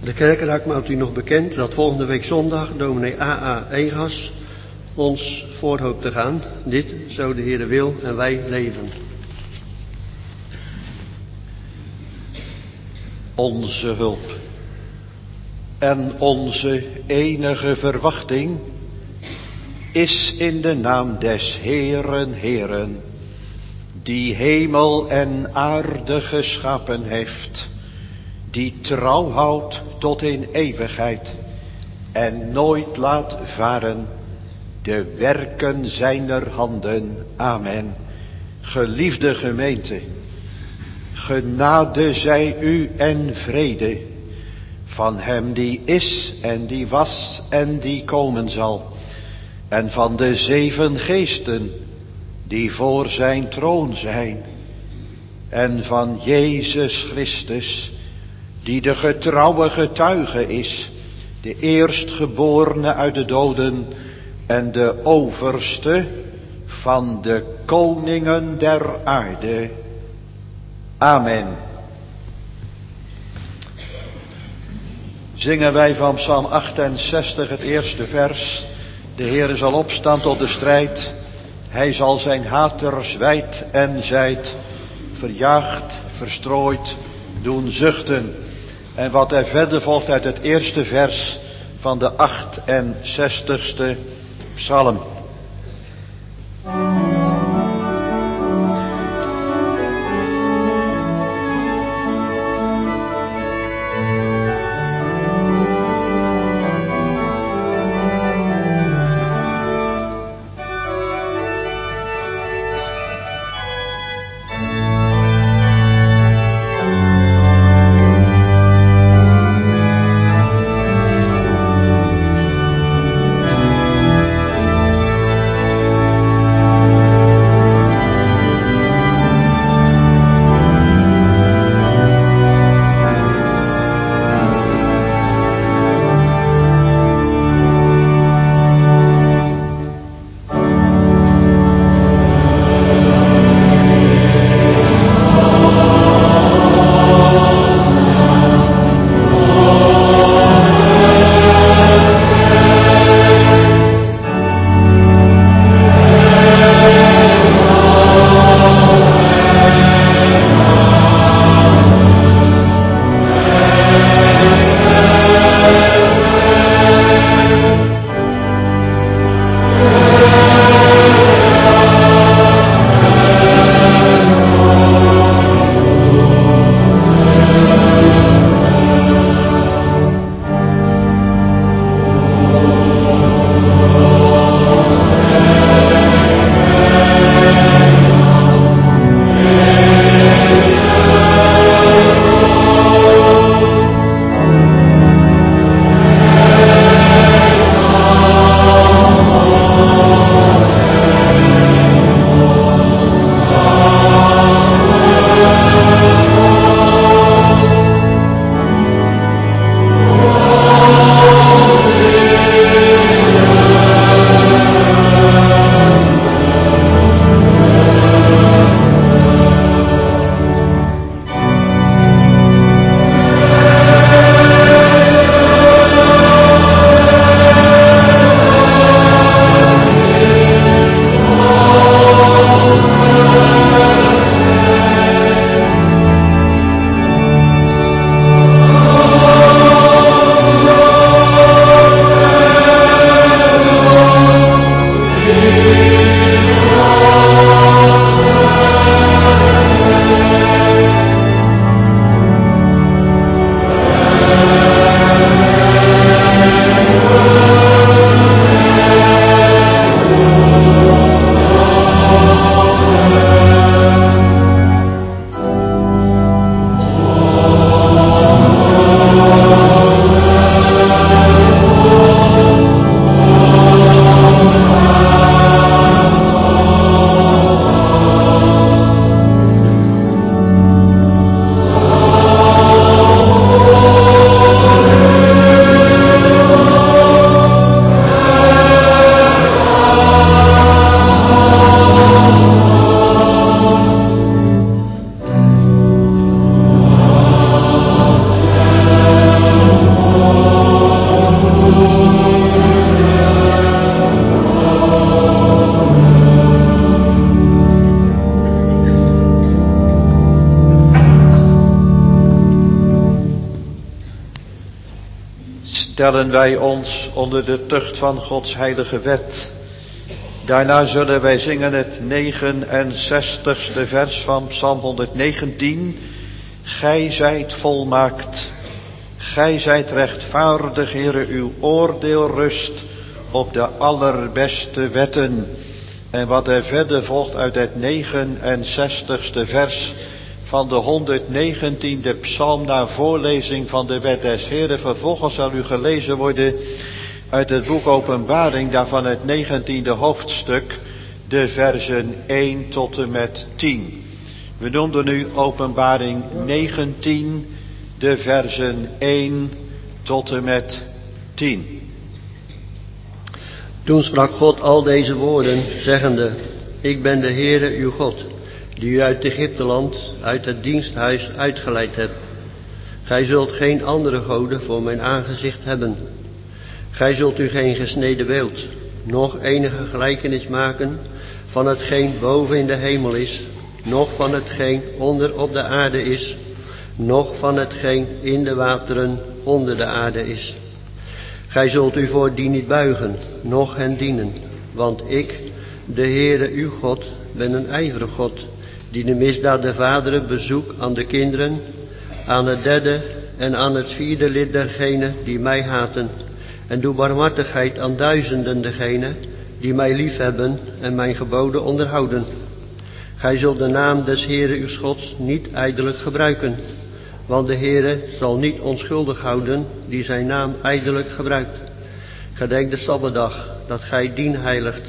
De kerkraad maakt u nog bekend dat volgende week zondag dominee A.A. Egas ons voorhoopt te gaan. Dit, zo de Heere wil en wij leven. Onze hulp en onze enige verwachting is in de naam des Heeren Heeren, die hemel en aarde geschapen heeft, die trouw houdt tot in eeuwigheid en nooit laat varen de werken zijner handen. Amen. Geliefde gemeente, genade zij u en vrede van hem die is en die was en die komen zal, en van de 7 geesten die voor zijn troon zijn, en van Jezus Christus, die de getrouwe getuige is, de eerstgeborene uit de doden en de overste van de koningen der aarde. Amen. Zingen wij van Psalm 68 het eerste vers. De Heere zal opstaan tot de strijd. Hij zal zijn haters wijd en zijd, verjaagd, verstrooid, doen zuchten. En wat er verder volgt uit het eerste vers van de 68ste psalm. stellen wij ons onder de tucht van Gods heilige wet. Daarna zullen wij zingen het 69ste vers van Psalm 119. Gij zijt volmaakt, gij zijt rechtvaardig, Heere, uw oordeel rust op de allerbeste wetten. En wat er verder volgt uit het 69ste vers van de 119e psalm na voorlezing van de wet des Heeren. Vervolgens zal u gelezen worden uit het boek Openbaring, daarvan het 19e hoofdstuk, de versen 1 tot en met 10. We noemden nu Openbaring 19, de versen 1 tot en met 10. Toen sprak God al deze woorden, zeggende: Ik ben de Heere uw God, die u uit Egypteland, uit het diensthuis uitgeleid hebt. Gij zult geen andere goden voor mijn aangezicht hebben. Gij zult u geen gesneden beeld, noch enige gelijkenis maken van hetgeen boven in de hemel is, noch van hetgeen onder op de aarde is, noch van hetgeen in de wateren onder de aarde is. Gij zult u voor die niet buigen, noch hen dienen, want ik, de Heere uw God, ben een ijverig God, die de misdaad der vaderen bezoek aan de kinderen, aan het derde en aan het vierde lid dergenen die mij haten, en doe barmhartigheid aan duizenden degenen die mij liefhebben en mijn geboden onderhouden. Gij zult de naam des Heere uw Gods niet ijdelijk gebruiken, want de Heere zal niet onschuldig houden die zijn naam ijdelijk gebruikt. Gedenk de Sabbatdag, dat gij dien heiligt.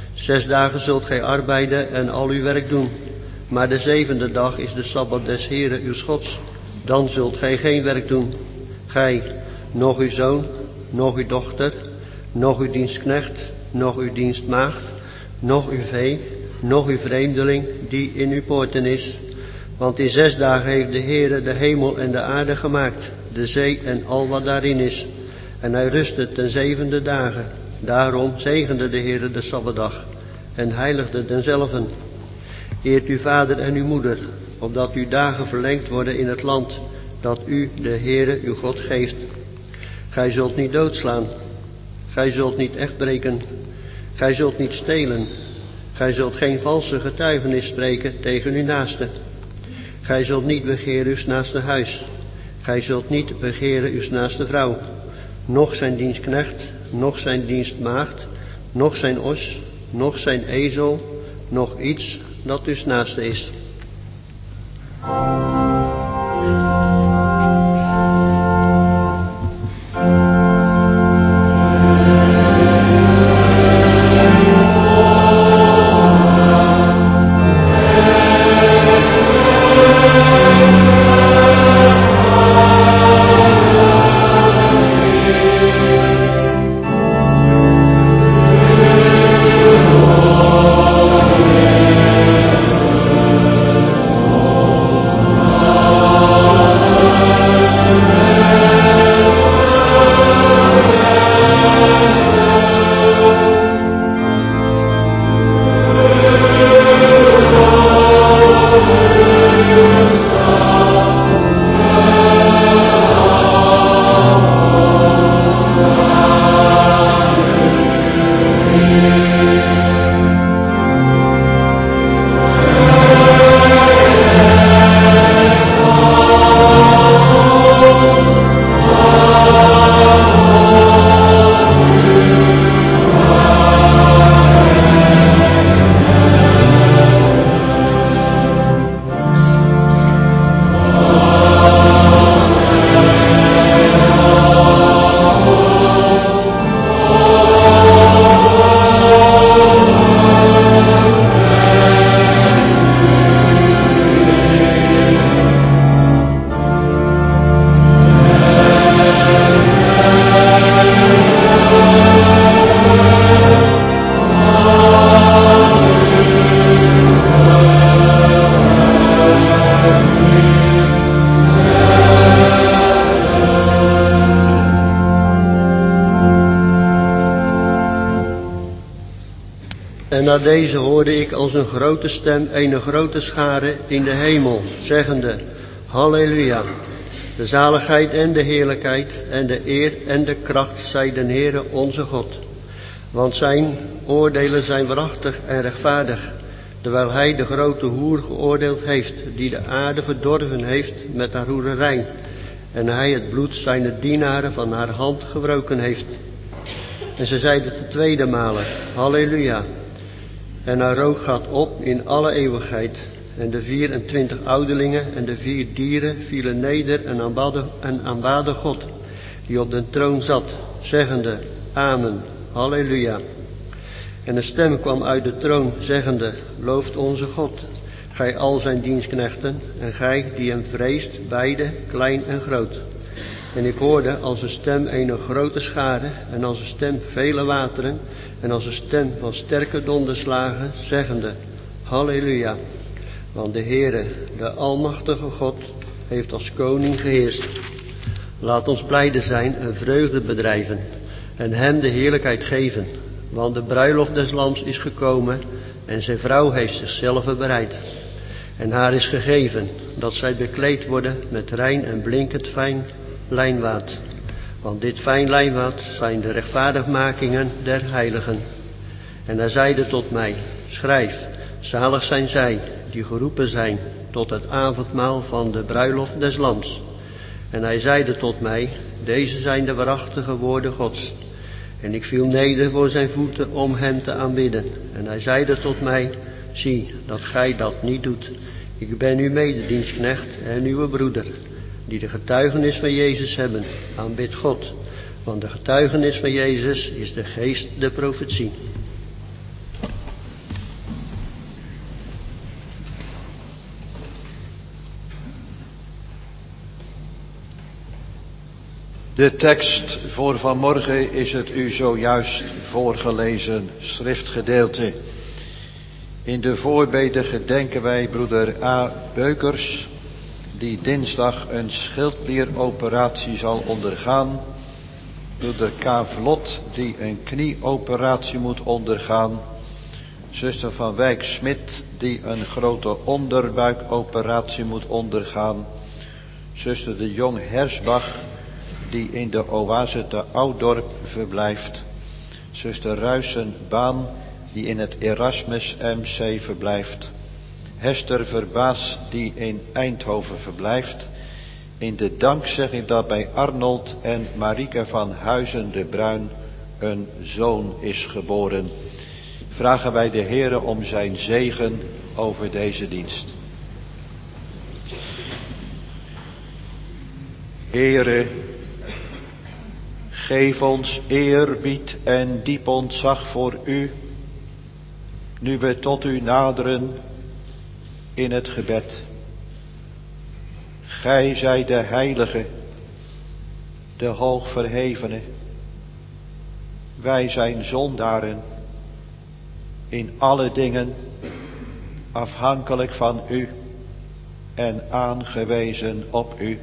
6 dagen zult gij arbeiden en al uw werk doen. Maar de 7e dag is de Sabbat des Heere uw Gods. Dan zult gij geen werk doen. Gij, noch uw zoon, noch uw dochter, noch uw dienstknecht, noch uw dienstmaagd, noch uw vee, noch uw vreemdeling die in uw poorten is. Want in 6 dagen heeft de Heere de hemel en de aarde gemaakt, de zee en al wat daarin is. En hij rustte ten 7e dagen. Daarom zegende de Heere de Sabbatdag en heiligde denzelven. Eert uw vader en uw moeder, opdat uw dagen verlengd worden in het land dat u, de Heere, uw God, geeft. Gij zult niet doodslaan. Gij zult niet echtbreken. Gij zult niet stelen. Gij zult geen valse getuigenis spreken tegen uw naaste. Gij zult niet begeren uw naaste huis. Gij zult niet begeren uw naaste vrouw, noch zijn dienstknecht, noch zijn dienstmaagd, noch zijn os, noch zijn ezel, noch iets dat uw naaste is. En na deze hoorde ik als een grote stem een grote schare in de hemel, zeggende: Halleluja, De zaligheid en de heerlijkheid en de eer en de kracht zij den Heere onze God. Want zijn oordelen zijn waarachtig en rechtvaardig, terwijl hij de grote hoer geoordeeld heeft, die de aarde verdorven heeft met haar hoererij. En hij het bloed zijner dienaren van haar hand gebroken heeft. En ze zeiden de tweede malen, Halleluja. En haar rook gaat op in alle eeuwigheid. En de 24 ouderlingen en de 4 dieren vielen neder en aanbaden God, die op de troon zat, zeggende, Amen, Halleluja. En een stem kwam uit de troon, zeggende, Looft onze God, gij al zijn dienstknechten, en gij die hem vreest, beide, klein en groot. En ik hoorde als een stem een grote schare, en als een stem vele wateren, en als een stem van sterke donderslagen, zeggende, Halleluja. Want de Heere, de Almachtige God, heeft als koning geheerst. Laat ons blijde zijn en vreugde bedrijven, en hem de heerlijkheid geven. Want de bruiloft des Lams is gekomen, en zijn vrouw heeft zichzelf bereid. En haar is gegeven, dat zij bekleed worden met rein en blinkend fijn lijnwaad. Want dit fijn lijnwaad zijn de rechtvaardigmakingen der heiligen. En hij zeide tot mij, schrijf, zalig zijn zij, die geroepen zijn tot het avondmaal van de bruiloft des Lams. En hij zeide tot mij, deze zijn de waarachtige woorden Gods. En ik viel neder voor zijn voeten om hem te aanbidden. En hij zeide tot mij, zie dat gij dat niet doet. Ik ben uw mededienstknecht en uw broeder, die de getuigenis van Jezus hebben. Aanbid God, want de getuigenis van Jezus is de geest der profetie. De tekst voor vanmorgen is het u zojuist voorgelezen schriftgedeelte. In de voorbede gedenken wij broeder A. Beukers, die dinsdag een schildklieroperatie zal ondergaan. Broeder K. Vlot, die een knieoperatie moet ondergaan. Zuster van Wijk Smit, die een grote onderbuikoperatie moet ondergaan. Zuster de Jong Hersbach, die in de oase te Ouddorp verblijft. Zuster Ruijsen-Baan, die in het Erasmus MC verblijft. Hester Verbaas, die in Eindhoven verblijft. In de dankzegging dat bij Arnold en Marieke van Huizen de Bruin een zoon is geboren. Vragen wij de Heere om zijn zegen over deze dienst. Heere, geef ons eerbied en diep ontzag voor u, nu we tot u naderen in het gebed. Gij zijt de heilige, de hoogverhevene. Wij zijn zondaren, in alle dingen afhankelijk van u en aangewezen op u.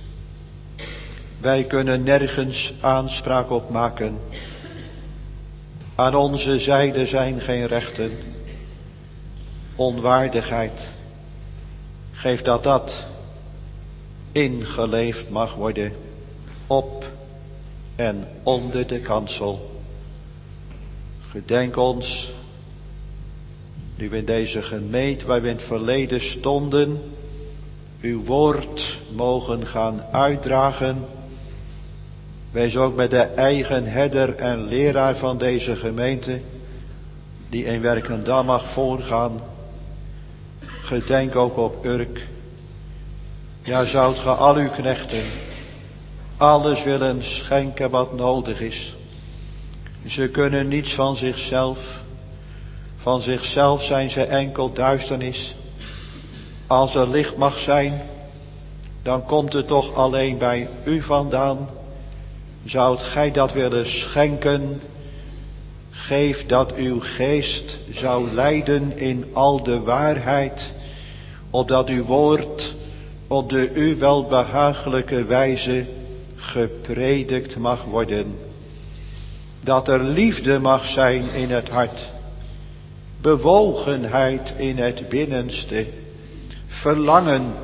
Wij kunnen nergens aanspraak op maken. Aan onze zijde zijn geen rechten, onwaardigheid. Geef dat ingeleefd mag worden op en onder de kansel. Gedenk ons, nu we in deze gemeente waar we in het verleden stonden, uw woord mogen gaan uitdragen. Wees ook met de eigen herder en leraar van deze gemeente, die in Werkendam mag voorgaan. Gedenk ook op Urk. Ja, zoudt ge al uw knechten alles willen schenken wat nodig is. Ze kunnen niets van zichzelf. Van zichzelf zijn ze enkel duisternis. Als er licht mag zijn, dan komt het toch alleen bij u vandaan. Zoudt gij dat willen schenken? Geef dat uw geest zou leiden in al de waarheid, opdat uw woord op de u welbehagelijke wijze gepredikt mag worden. Dat er liefde mag zijn in het hart, bewogenheid in het binnenste, verlangen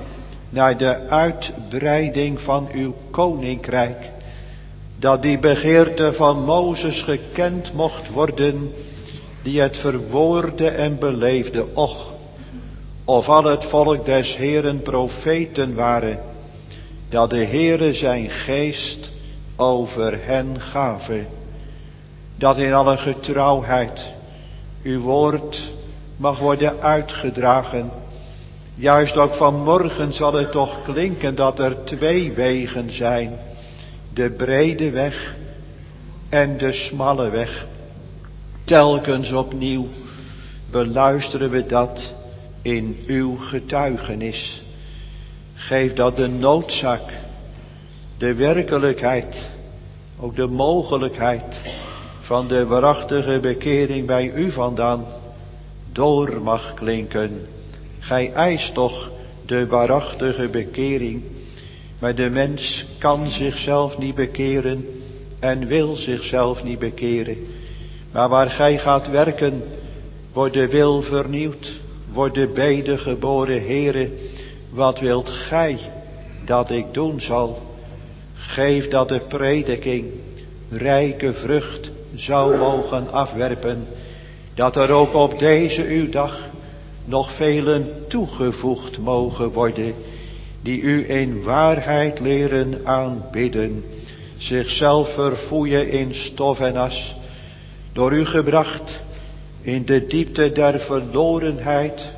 naar de uitbreiding van uw koninkrijk, dat die begeerte van Mozes gekend mocht worden, die het verwoordde en beleefde. Och, of al het volk des Heeren profeten waren, dat de Heere zijn geest over hen gave, dat in alle getrouwheid uw woord mag worden uitgedragen. Juist ook vanmorgen zal het toch klinken dat er 2 wegen zijn, de brede weg en de smalle weg. Telkens opnieuw beluisteren we dat in uw getuigenis. Geef dat de noodzaak, de werkelijkheid, ook de mogelijkheid van de waarachtige bekering bij u vandaan door mag klinken. Gij eist toch de waarachtige bekering, maar de mens kan zichzelf niet bekeren en wil zichzelf niet bekeren. Maar waar gij gaat werken, wordt de wil vernieuwd, wordt de bede geboren. Heere, wat wilt gij dat ik doen zal? Geef dat de prediking rijke vrucht zou mogen afwerpen, dat er ook op deze uw dag nog velen toegevoegd mogen worden, die u in waarheid leren aanbidden, zichzelf verfoeien in stof en as, door u gebracht in de diepte der verlorenheid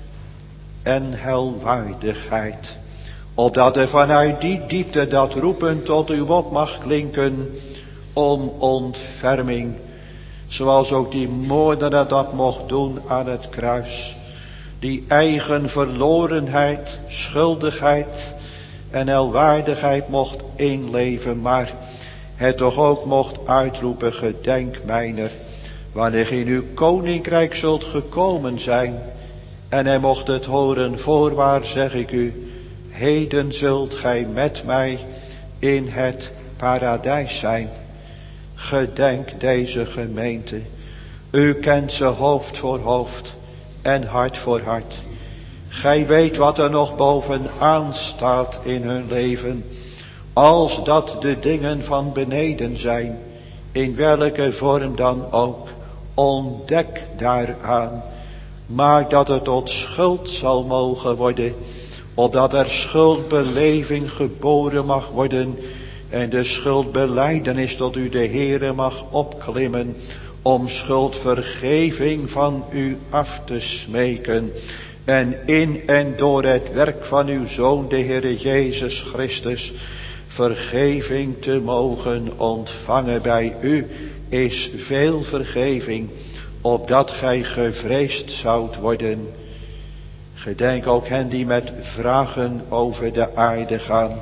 en helwaardigheid, opdat er vanuit die diepte dat roepen tot u op mag klinken om ontferming, zoals ook die moordenaar dat mocht doen aan het kruis, die eigen verlorenheid, schuldigheid en helwaardigheid mocht inleven, maar het toch ook mocht uitroepen: gedenk mijner, wanneer in uw koninkrijk zult gekomen zijn. En hij mocht het horen: voorwaar zeg ik u, heden zult gij met mij in het paradijs zijn. Gedenk deze gemeente. U kent ze hoofd voor hoofd en hart voor hart. Gij weet wat er nog bovenaan staat in hun leven, als dat de dingen van beneden zijn, in welke vorm dan ook. Ontdek daaraan. Maak dat het tot schuld zal mogen worden, opdat er schuldbeleving geboren mag worden en de schuldbelijdenis tot u de Heere mag opklimmen, om schuldvergeving van u af te smeken en in en door het werk van uw Zoon de Heere Jezus Christus vergeving te mogen ontvangen. Bij u is veel vergeving, opdat gij gevreesd zoudt worden. Gedenk ook hen die met vragen over de aarde gaan.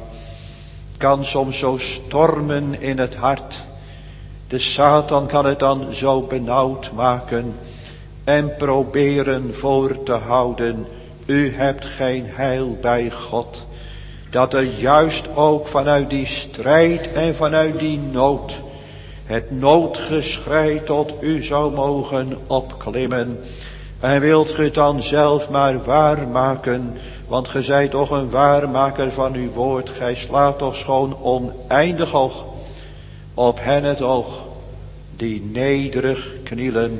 Kan soms zo stormen in het hart. De Satan kan het dan zo benauwd maken en proberen voor te houden: u hebt geen heil bij God. Dat er juist ook vanuit die strijd en vanuit die nood het noodgeschrei tot u zou mogen opklimmen. En wilt ge het dan zelf maar waarmaken, want ge zijt toch een waarmaker van uw woord. Gij slaat toch schoon oneindig oog op hen het oog die nederig knielen.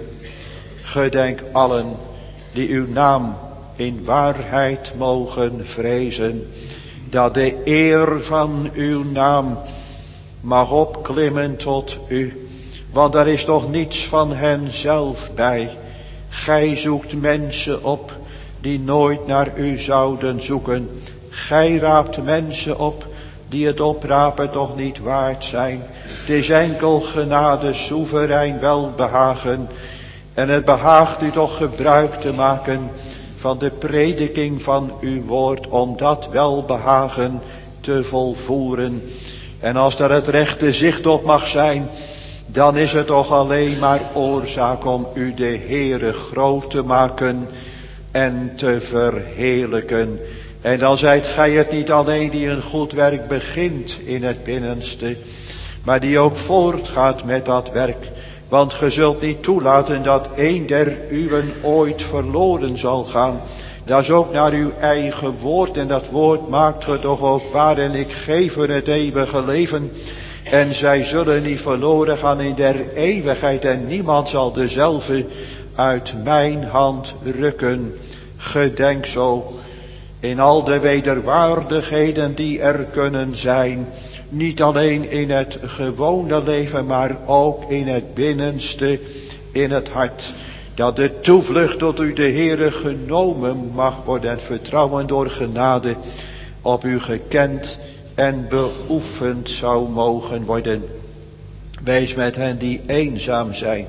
Gedenk allen die uw naam in waarheid mogen vrezen, dat de eer van uw naam mag opklimmen tot u, want er is toch niets van hen zelf bij. Gij zoekt mensen op die nooit naar u zouden zoeken. Gij raapt mensen op die het oprapen toch niet waard zijn. Het is enkel genade, soeverein welbehagen. En het behaagt u toch gebruik te maken van de prediking van uw woord, om dat welbehagen te volvoeren. En als daar het rechte zicht op mag zijn, dan is het toch alleen maar oorzaak om u de Heere groot te maken en te verheerlijken. En dan zijt gij het niet alleen die een goed werk begint in het binnenste, maar die ook voortgaat met dat werk. Want ge zult niet toelaten dat een der uwen ooit verloren zal gaan. Dat is ook naar uw eigen woord. En dat woord maakt ge toch ook waar. En ik geef hun het eeuwige leven. En zij zullen niet verloren gaan in der eeuwigheid. En niemand zal dezelfde uit mijn hand rukken. Gedenk zo in al de wederwaardigheden die er kunnen zijn. Niet alleen in het gewone leven, maar ook in het binnenste, in het hart. Dat de toevlucht tot u de Heere genomen mag worden en vertrouwen door genade op u gekend en beoefend zou mogen worden. Wees met hen die eenzaam zijn,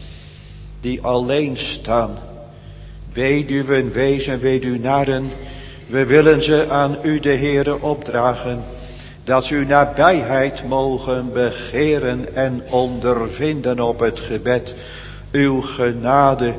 die alleen staan. Weduwen, wezen, weduwnaren, we willen ze aan u de Heere opdragen. Dat ze uw nabijheid mogen begeren en ondervinden op het gebed. Uw genade,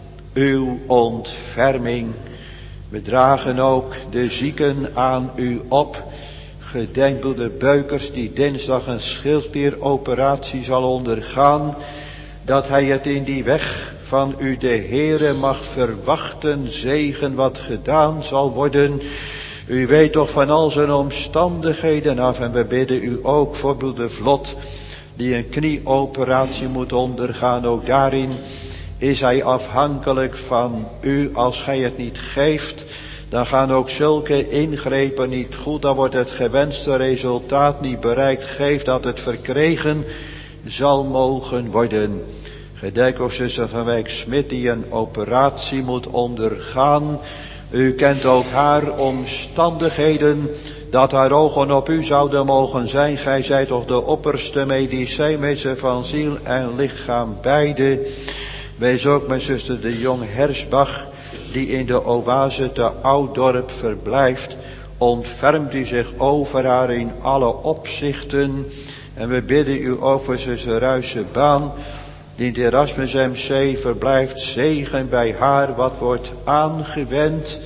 uw ontferming. We dragen ook de zieken aan u op. Gedenk broeder Beukers die dinsdag een schildklieroperatie zal ondergaan. Dat hij het in die weg van u de Heere mag verwachten. Zegen wat gedaan zal worden. U weet toch van al zijn omstandigheden af. En we bidden u ook voor broeder Vlot die een knieoperatie moet ondergaan. Ook daarin is hij afhankelijk van u. Als gij het niet geeft, dan gaan ook zulke ingrepen niet goed. Dan wordt het gewenste resultaat niet bereikt. Geef dat het verkregen zal mogen worden. Gedenk ook zuster van Wijk Smit die een operatie moet ondergaan. U kent ook haar omstandigheden, dat haar ogen op u zouden mogen zijn. Gij zijt toch de opperste medicijnmeester van ziel en lichaam beide. Wees ook met zuster de Jong Hersbach, die in de oase te Ouddorp verblijft. Ontfermt u zich over haar in alle opzichten. En we bidden u over zuster Ruijsebaan, die in de Erasmus MC verblijft. Zegen bij haar wat wordt aangewend.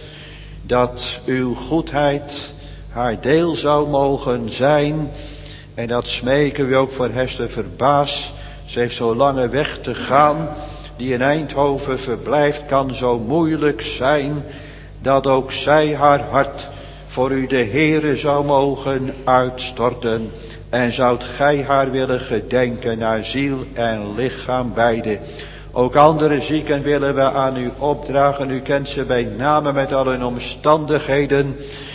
Dat uw goedheid haar deel zou mogen zijn. En dat smeken we ook voor Hester Verbaas. Ze heeft zo lange weg te gaan. Die in Eindhoven verblijft, kan zo moeilijk zijn. Dat ook zij haar hart voor u de Heere zou mogen uitstorten. En zoudt gij haar willen gedenken naar ziel en lichaam beide. Ook andere zieken willen we aan u opdragen. U kent ze bij name met al hun omstandigheden.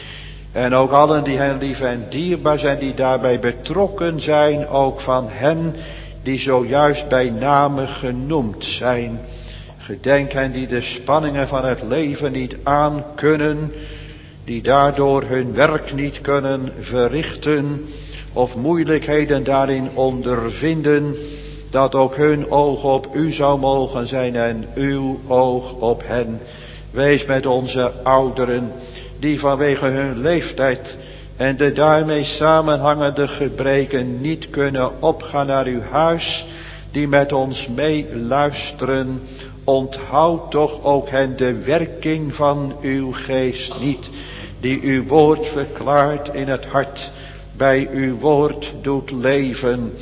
En ook allen die hen lief en dierbaar zijn, die daarbij betrokken zijn. Ook van hen die zojuist bij name genoemd zijn. Gedenk hen die de spanningen van het leven niet aankunnen. Die daardoor hun werk niet kunnen verrichten. Of moeilijkheden daarin ondervinden. Dat ook hun oog op u zou mogen zijn en uw oog op hen. Wees met onze ouderen die vanwege hun leeftijd en de daarmee samenhangende gebreken niet kunnen opgaan naar uw huis. Die met ons meeluisteren. Onthoud toch ook hen de werking van uw geest niet. Die uw woord verklaart in het hart. Bij uw woord doet leven.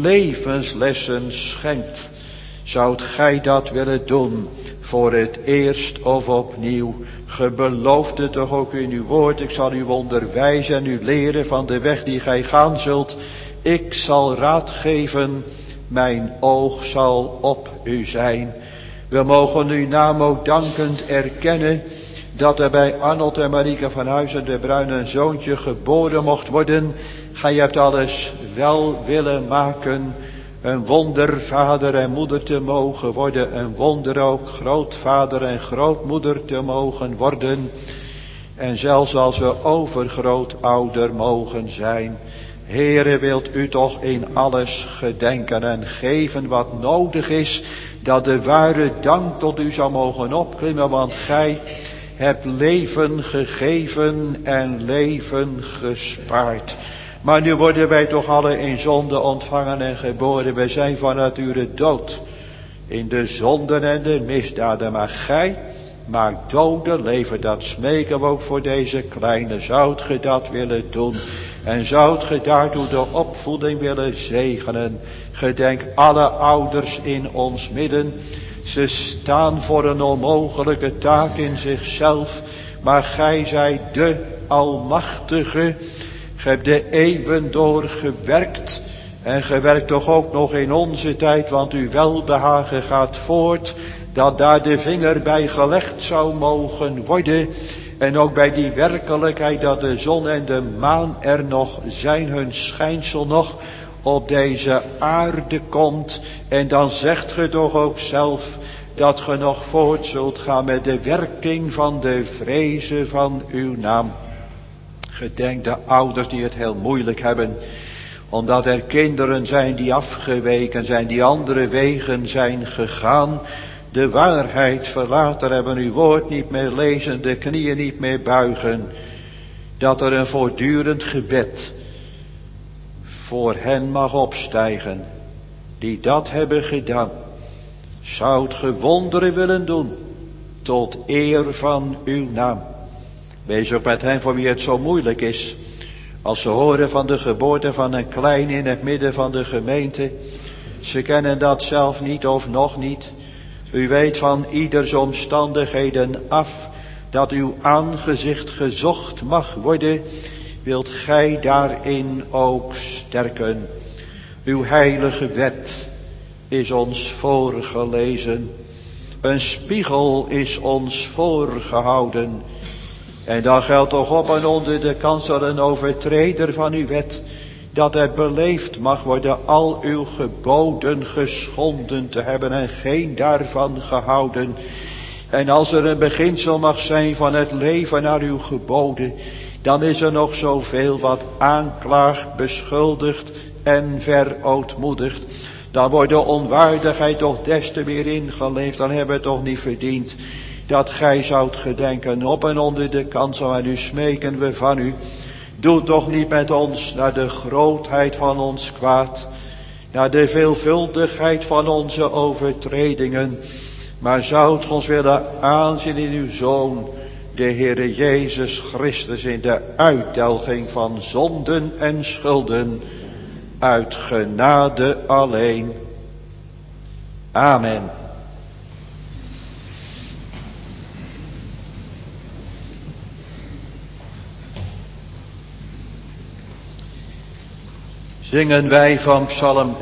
Levenslessen schenkt. Zoudt gij dat willen doen voor het eerst of opnieuw? Ge beloofde toch ook in uw woord. Ik zal u onderwijzen en u leren van de weg die gij gaan zult. Ik zal raad geven. Mijn oog zal op u zijn. We mogen uw naam ook dankend erkennen. Dat er bij Arnold en Marieke van Huizen de Bruin een zoontje geboren mocht worden. Gij hebt alles wel willen maken. Een wonder vader en moeder te mogen worden. Een wonder ook grootvader en grootmoeder te mogen worden. En zelfs als we overgrootouder mogen zijn. Heere, wilt u toch in alles gedenken en geven wat nodig is. Dat de ware dank tot u zou mogen opklimmen. Want gij hebt leven gegeven en leven gespaard. Maar nu worden wij toch alle in zonde ontvangen en geboren. Wij zijn van nature dood. In de zonden en de misdaden. Maar gij maakt doden leven. Dat smeken we ook voor deze kleine. Zoudt ge dat willen doen? En zoudt ge daartoe de opvoeding willen zegenen. Gedenk alle ouders in ons midden. Ze staan voor een onmogelijke taak in zichzelf. Maar gij zijt de Almachtige. Ge hebt de eeuwen door gewerkt. En ge werkt toch ook nog in onze tijd. Want uw welbehagen gaat voort. Dat daar de vinger bij gelegd zou mogen worden. En ook bij die werkelijkheid dat de zon en de maan er nog zijn. Hun schijnsel nog op deze aarde komt. En dan zegt ge toch ook zelf dat ge nog voort zult gaan met de werking van de vrezen van uw naam. Gedenk de ouders die het heel moeilijk hebben. Omdat er kinderen zijn die afgeweken zijn, die andere wegen zijn gegaan. De waarheid verlaten hebben, uw woord niet meer lezen, de knieën niet meer buigen. Dat er een voortdurend gebed voor hen mag opstijgen, die dat hebben gedaan. Zoudt ge wonderen willen doen, tot eer van uw naam. Wees ook met hen voor wie het zo moeilijk is. Als ze horen van de geboorte van een klein in het midden van de gemeente. Ze kennen dat zelf niet of nog niet. U weet van ieders omstandigheden af dat uw aangezicht gezocht mag worden. Wilt gij daarin ook sterken. Uw heilige wet is ons voorgelezen. Een spiegel is ons voorgehouden. En dan geldt toch op en onder de kans dat een overtreder van uw wet, dat het beleefd mag worden al uw geboden geschonden te hebben en geen daarvan gehouden. En als er een beginsel mag zijn van het leven naar uw geboden, dan is er nog zoveel wat aanklaagt, beschuldigt en verootmoedigt. Dan wordt de onwaardigheid toch des te meer ingeleefd, dan hebben we het toch niet verdiend. Dat gij zoudt gedenken op en onder de kansel en u smeken we van u. Doe toch niet met ons naar de grootheid van ons kwaad, naar de veelvuldigheid van onze overtredingen. Maar zoudt ons willen aanzien in uw Zoon, de Heere Jezus Christus, in de uitdelging van zonden en schulden, uit genade alleen. Amen. Zingen wij van Psalm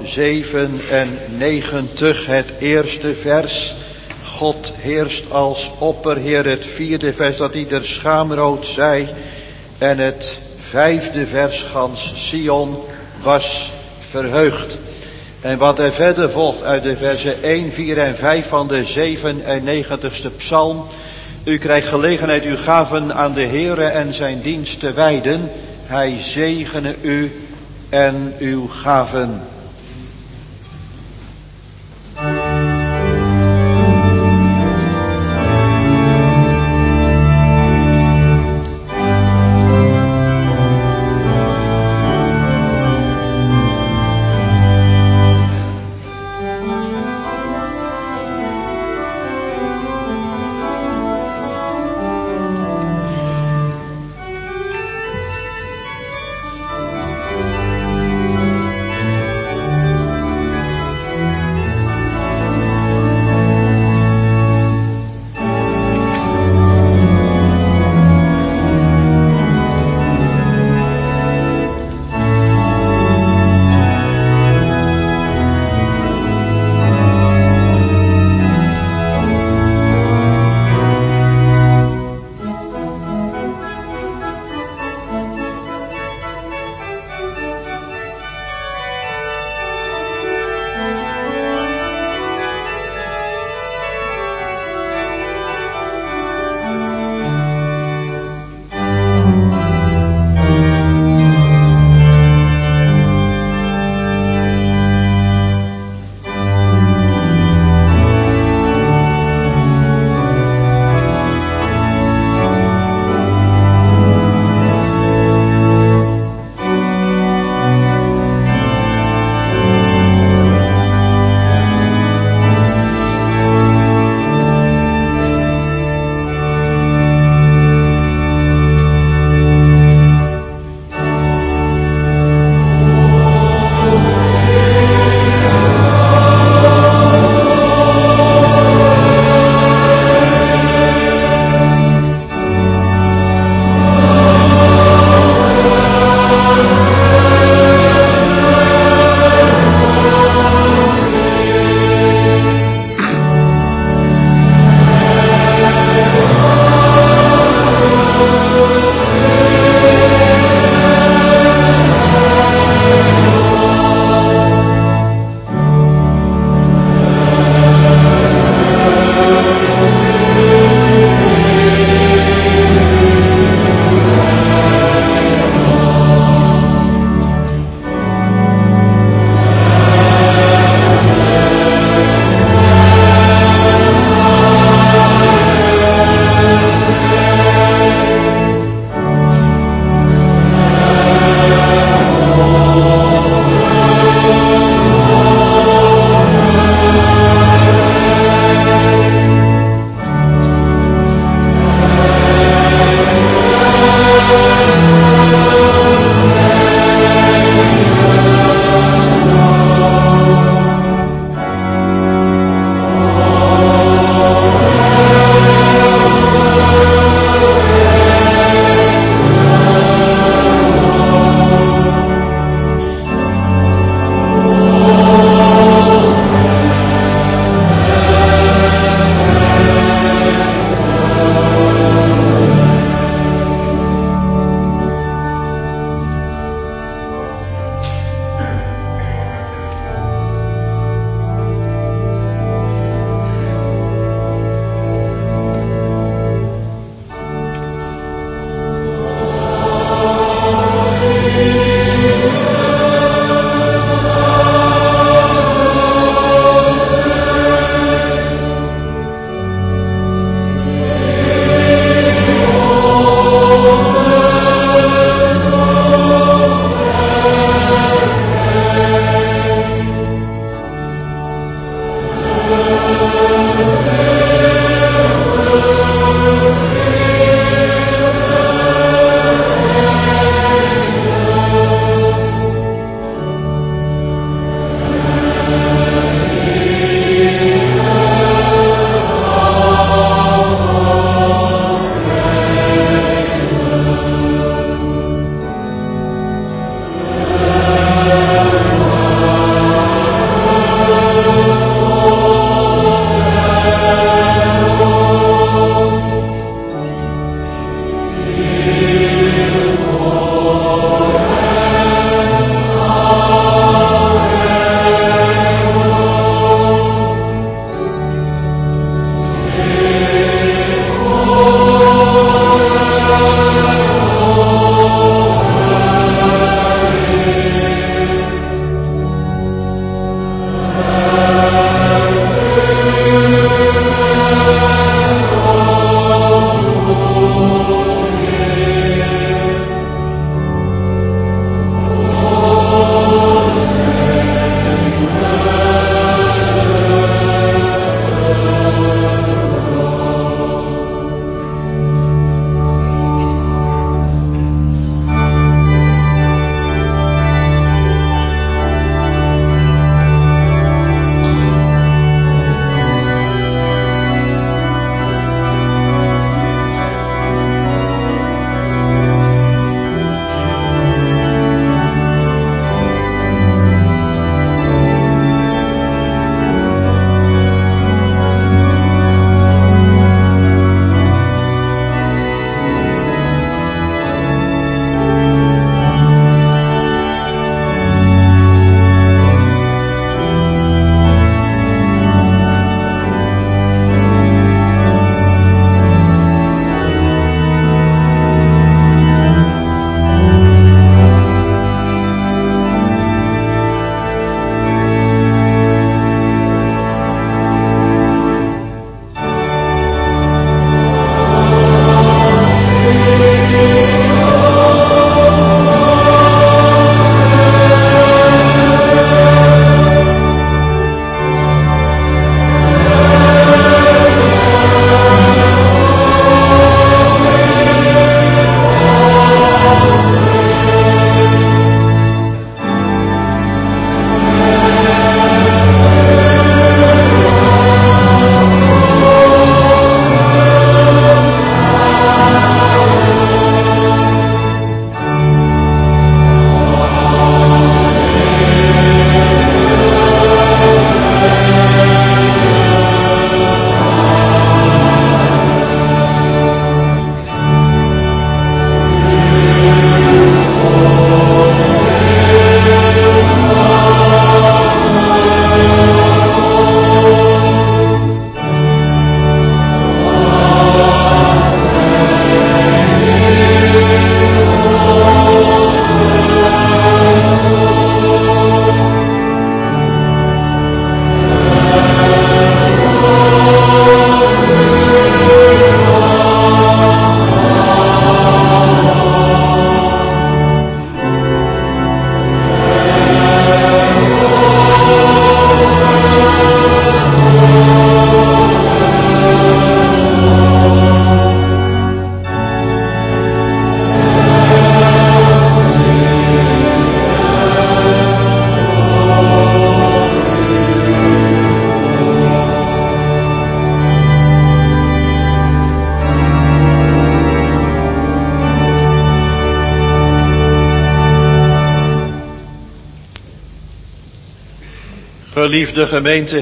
97 het eerste vers. God heerst als opperheer, het vierde vers dat ieder schaamrood zij. En het vijfde vers, gans Sion was verheugd. En wat er verder volgt uit de versen 1, 4 en 5 van de 97ste psalm. U krijgt gelegenheid uw gaven aan de Heere en zijn dienst te wijden. Hij zegene u en uw gaven. Geliefde gemeente,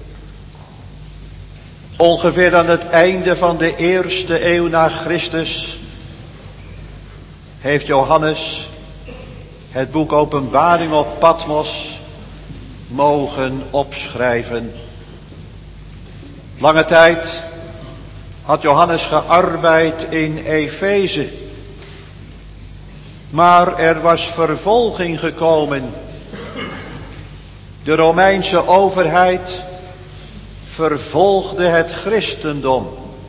ongeveer aan het einde van de 1e eeuw na Christus heeft Johannes het boek Openbaring op Patmos mogen opschrijven. Lange tijd had Johannes gearbeid in Efeze, maar er was vervolging gekomen. De Romeinse overheid vervolgde het christendom.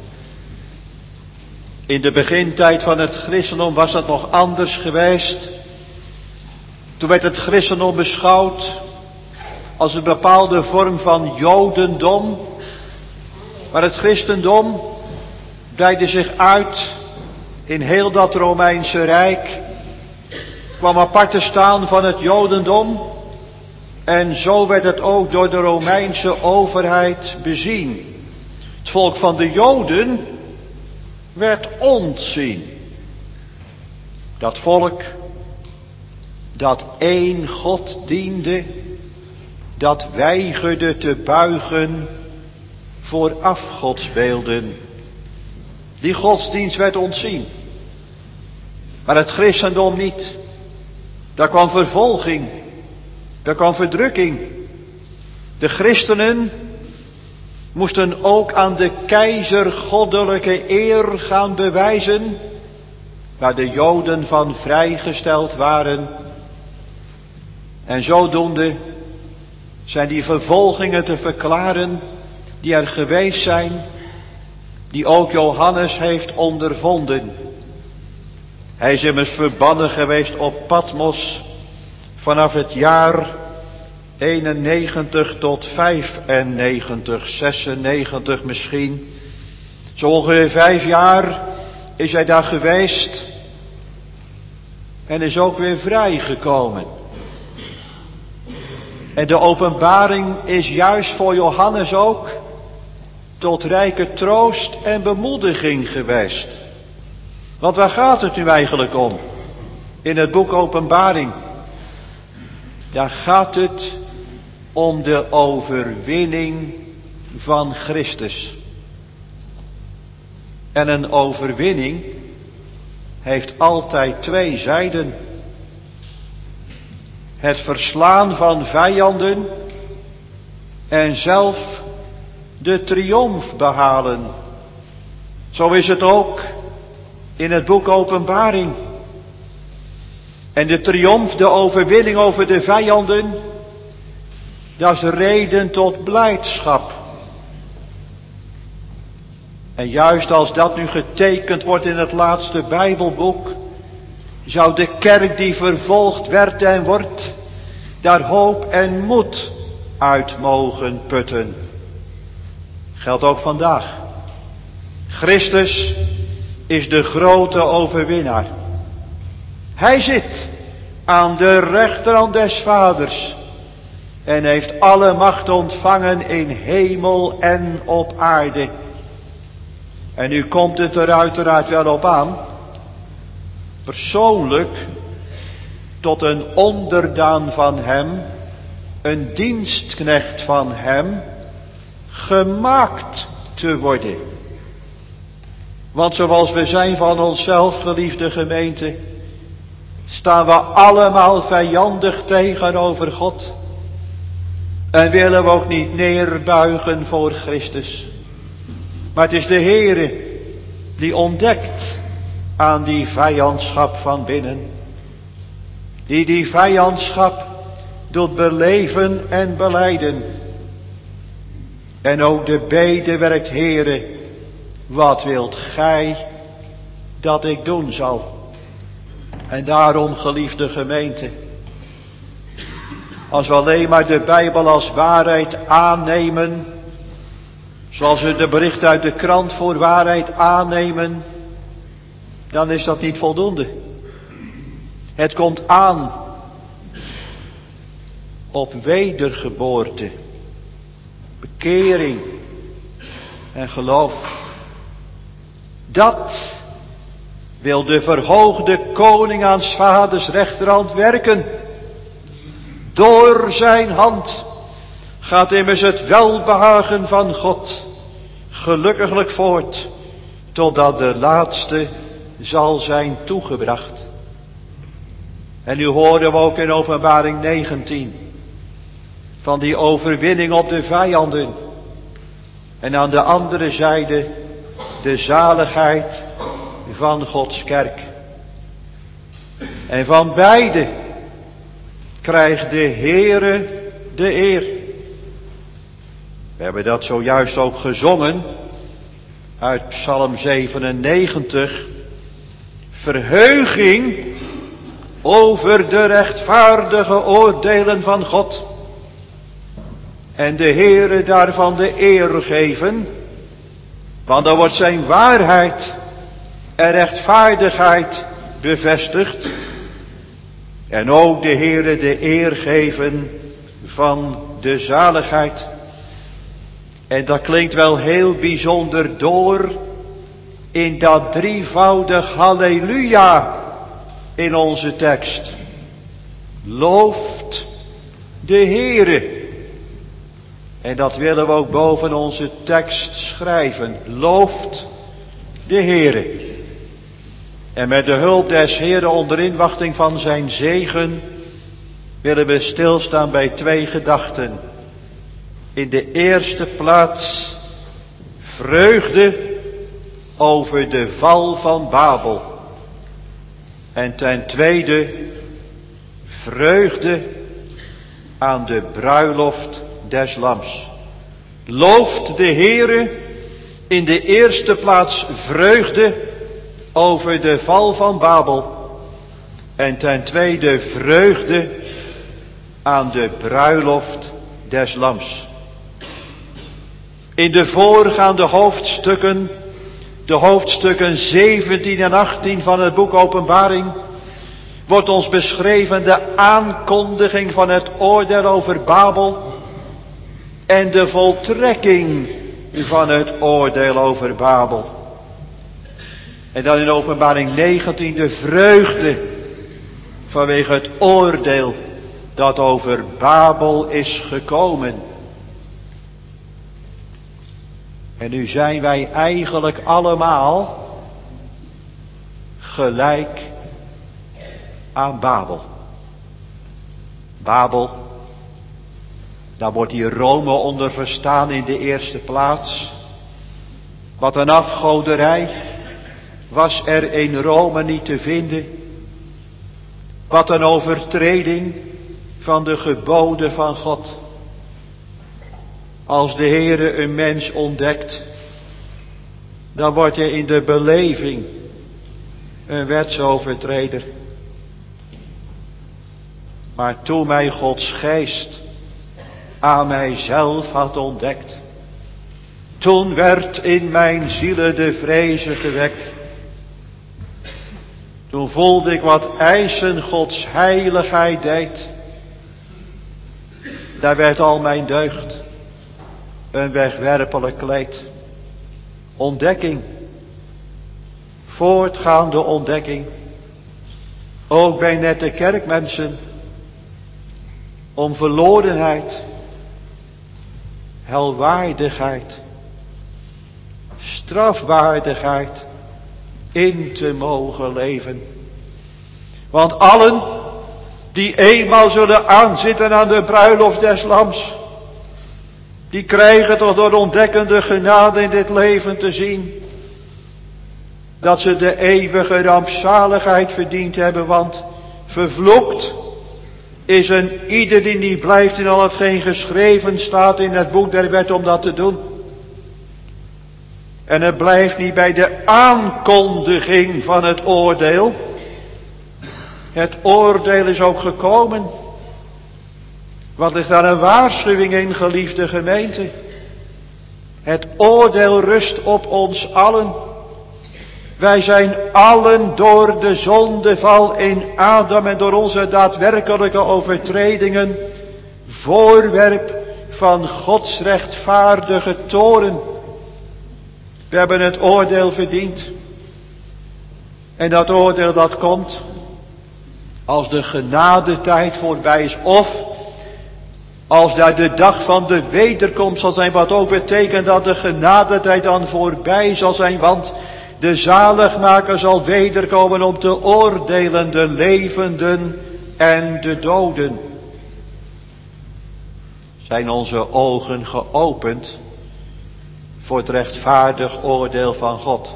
In de begintijd van het christendom was dat nog anders geweest. Toen werd het christendom beschouwd als een bepaalde vorm van jodendom. Maar het christendom breidde zich uit in heel dat Romeinse Rijk, kwam apart te staan van het jodendom. En zo werd het ook door de Romeinse overheid bezien. Het volk van de Joden werd ontzien. Dat volk dat één God diende, dat weigerde te buigen voor afgodsbeelden. Die godsdienst werd ontzien. Maar het christendom niet. Daar kwam vervolging. Daar kwam verdrukking. De christenen moesten ook aan de keizer goddelijke eer gaan bewijzen. waar de Joden van vrijgesteld waren. En zodoende zijn die vervolgingen te verklaren die er geweest zijn, die ook Johannes heeft ondervonden. Hij is immers verbannen geweest op Patmos vanaf het jaar 91 tot 95, 96 misschien. Zo ongeveer 5 jaar is hij daar geweest en is ook weer vrijgekomen. En de openbaring is juist voor Johannes ook tot rijke troost en bemoediging geweest. Want waar gaat het nu eigenlijk om? In het boek Openbaring. Daar gaat het om de overwinning van Christus. En een overwinning heeft altijd 2 zijden. Het verslaan van vijanden en zelf de triomf behalen. Zo is het ook in het boek Openbaring. En de triomf, de overwinning over de vijanden, dat is reden tot blijdschap. En juist als dat nu getekend wordt in het laatste Bijbelboek, zou de kerk die vervolgd werd en wordt, daar hoop en moed uit mogen putten. Geldt ook vandaag. Christus is de grote overwinnaar. Hij zit aan de rechterhand des Vaders en heeft alle macht ontvangen in hemel en op aarde. En nu komt het er uiteraard wel op aan, persoonlijk tot een onderdaan van hem, een dienstknecht van hem, gemaakt te worden. Want zoals we zijn van onszelf, geliefde gemeente, staan we allemaal vijandig tegenover God. En willen we ook niet neerbuigen voor Christus. Maar het is de Heere die ontdekt aan die vijandschap van binnen. Die vijandschap doet beleven en belijden. En ook de bede werkt, Heere, wat wilt gij dat ik doen zal? En daarom, geliefde gemeente, als we alleen maar de Bijbel als waarheid aannemen, zoals we de berichten uit de krant voor waarheid aannemen, dan is dat niet voldoende. Het komt aan op wedergeboorte, bekering en geloof. Dat wil de verhoogde koning aan 's vaders rechterhand werken. Door zijn hand gaat immers het welbehagen van God gelukkiglijk voort, totdat de laatste zal zijn toegebracht. En nu horen we ook in Openbaring 19 van die overwinning op de vijanden. En aan de andere zijde de zaligheid van Gods kerk. En van beide krijgt de Heere de eer. We hebben dat zojuist ook gezongen uit Psalm 97. Verheuging over de rechtvaardige oordelen van God. En de Heere daarvan de eer geven. Want dan wordt zijn waarheid en rechtvaardigheid bevestigd. En ook de Heere de eer geven van de zaligheid. En dat klinkt wel heel bijzonder door in dat drievoudig halleluja in onze tekst. Looft de Heere. En dat willen we ook boven onze tekst schrijven. Looft de Heere. En met de hulp des Heeren onder inwachting van zijn zegen willen we stilstaan bij 2 gedachten. In de eerste plaats vreugde over de val van Babel. En ten tweede, vreugde aan de bruiloft des Lams. Looft de Heere in de eerste plaats vreugde over de val van Babel. En ten tweede vreugde aan de bruiloft des Lams. In de voorgaande hoofdstukken, de hoofdstukken 17 en 18 van het boek Openbaring, wordt ons beschreven de aankondiging van het oordeel over Babel en de voltrekking van het oordeel over Babel. En dan in Openbaring 19 de vreugde vanwege het oordeel dat over Babel is gekomen. En nu zijn wij eigenlijk allemaal gelijk aan Babel. Babel, daar wordt hier Rome onder verstaan in de eerste plaats. Wat een afgoderij was er in Rome niet te vinden. Wat een overtreding van de geboden van God. Als de Heere een mens ontdekt, dan wordt hij in de beleving een wetsovertreder. Maar toen mij Gods geest aan mijzelf had ontdekt, toen werd in mijn ziele de vreze gewekt. Toen voelde ik wat eisen Gods heiligheid deed. Daar werd al mijn deugd een wegwerpelijk kleed. Ontdekking. Voortgaande ontdekking. Ook bij nette kerkmensen. Om verlorenheid. Helwaardigheid. Strafwaardigheid in te mogen leven. Want allen die eenmaal zullen aanzitten aan de bruiloft des Lams, die krijgen toch door ontdekkende genade in dit leven te zien dat ze de eeuwige rampzaligheid verdiend hebben. Want vervloekt is een ieder die niet blijft in al hetgeen geschreven staat in het boek der wet om dat te doen. En het blijft niet bij de aankondiging van het oordeel. Het oordeel is ook gekomen. Wat ligt daar een waarschuwing in, geliefde gemeente? Het oordeel rust op ons allen. Wij zijn allen door de zondeval in Adam en door onze daadwerkelijke overtredingen voorwerp van Gods rechtvaardige toorn. We hebben het oordeel verdiend. En dat oordeel dat komt als de genadetijd voorbij is. Of als daar de dag van de wederkomst zal zijn. Wat ook betekent dat de genadetijd dan voorbij zal zijn. Want de zaligmaker zal wederkomen om te oordelen de levenden en de doden. Zijn onze ogen geopend voor het rechtvaardig oordeel van God?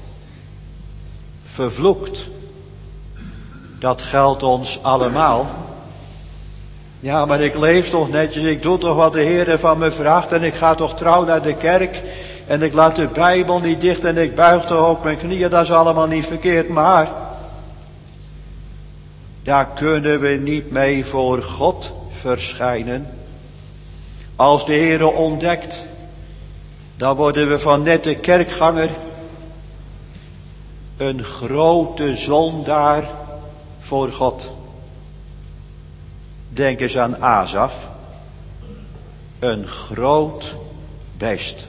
Vervloekt. Dat geldt ons allemaal. Ja, maar ik leef toch netjes, ik doe toch wat de Heer van me vraagt en ik ga toch trouw naar de kerk en ik laat de Bijbel niet dicht en ik buig toch ook mijn knieën, dat is allemaal niet verkeerd, maar daar kunnen we niet mee voor God verschijnen. Als de Heer ontdekt, dan worden we van nette kerkganger een grote zondaar voor God. Denk eens aan Asaf. Een groot beest.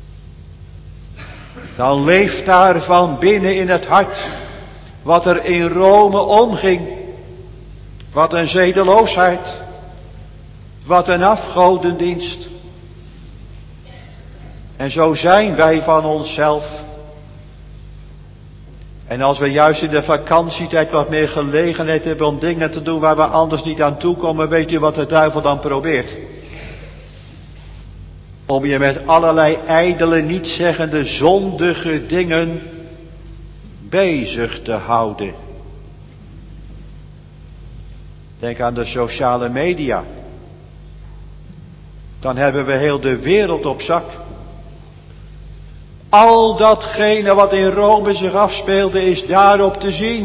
Dan leeft daar van binnen in het hart wat er in Rome omging. Wat een zedeloosheid. Wat een afgodendienst. En zo zijn wij van onszelf. En als we juist in de vakantietijd wat meer gelegenheid hebben om dingen te doen waar we anders niet aan toe komen, weet u wat de duivel dan probeert? Om je met allerlei ijdele, nietszeggende, zondige dingen bezig te houden. Denk aan de sociale media. Dan hebben we heel de wereld op zak. Al datgene wat in Rome zich afspeelde is daarop te zien.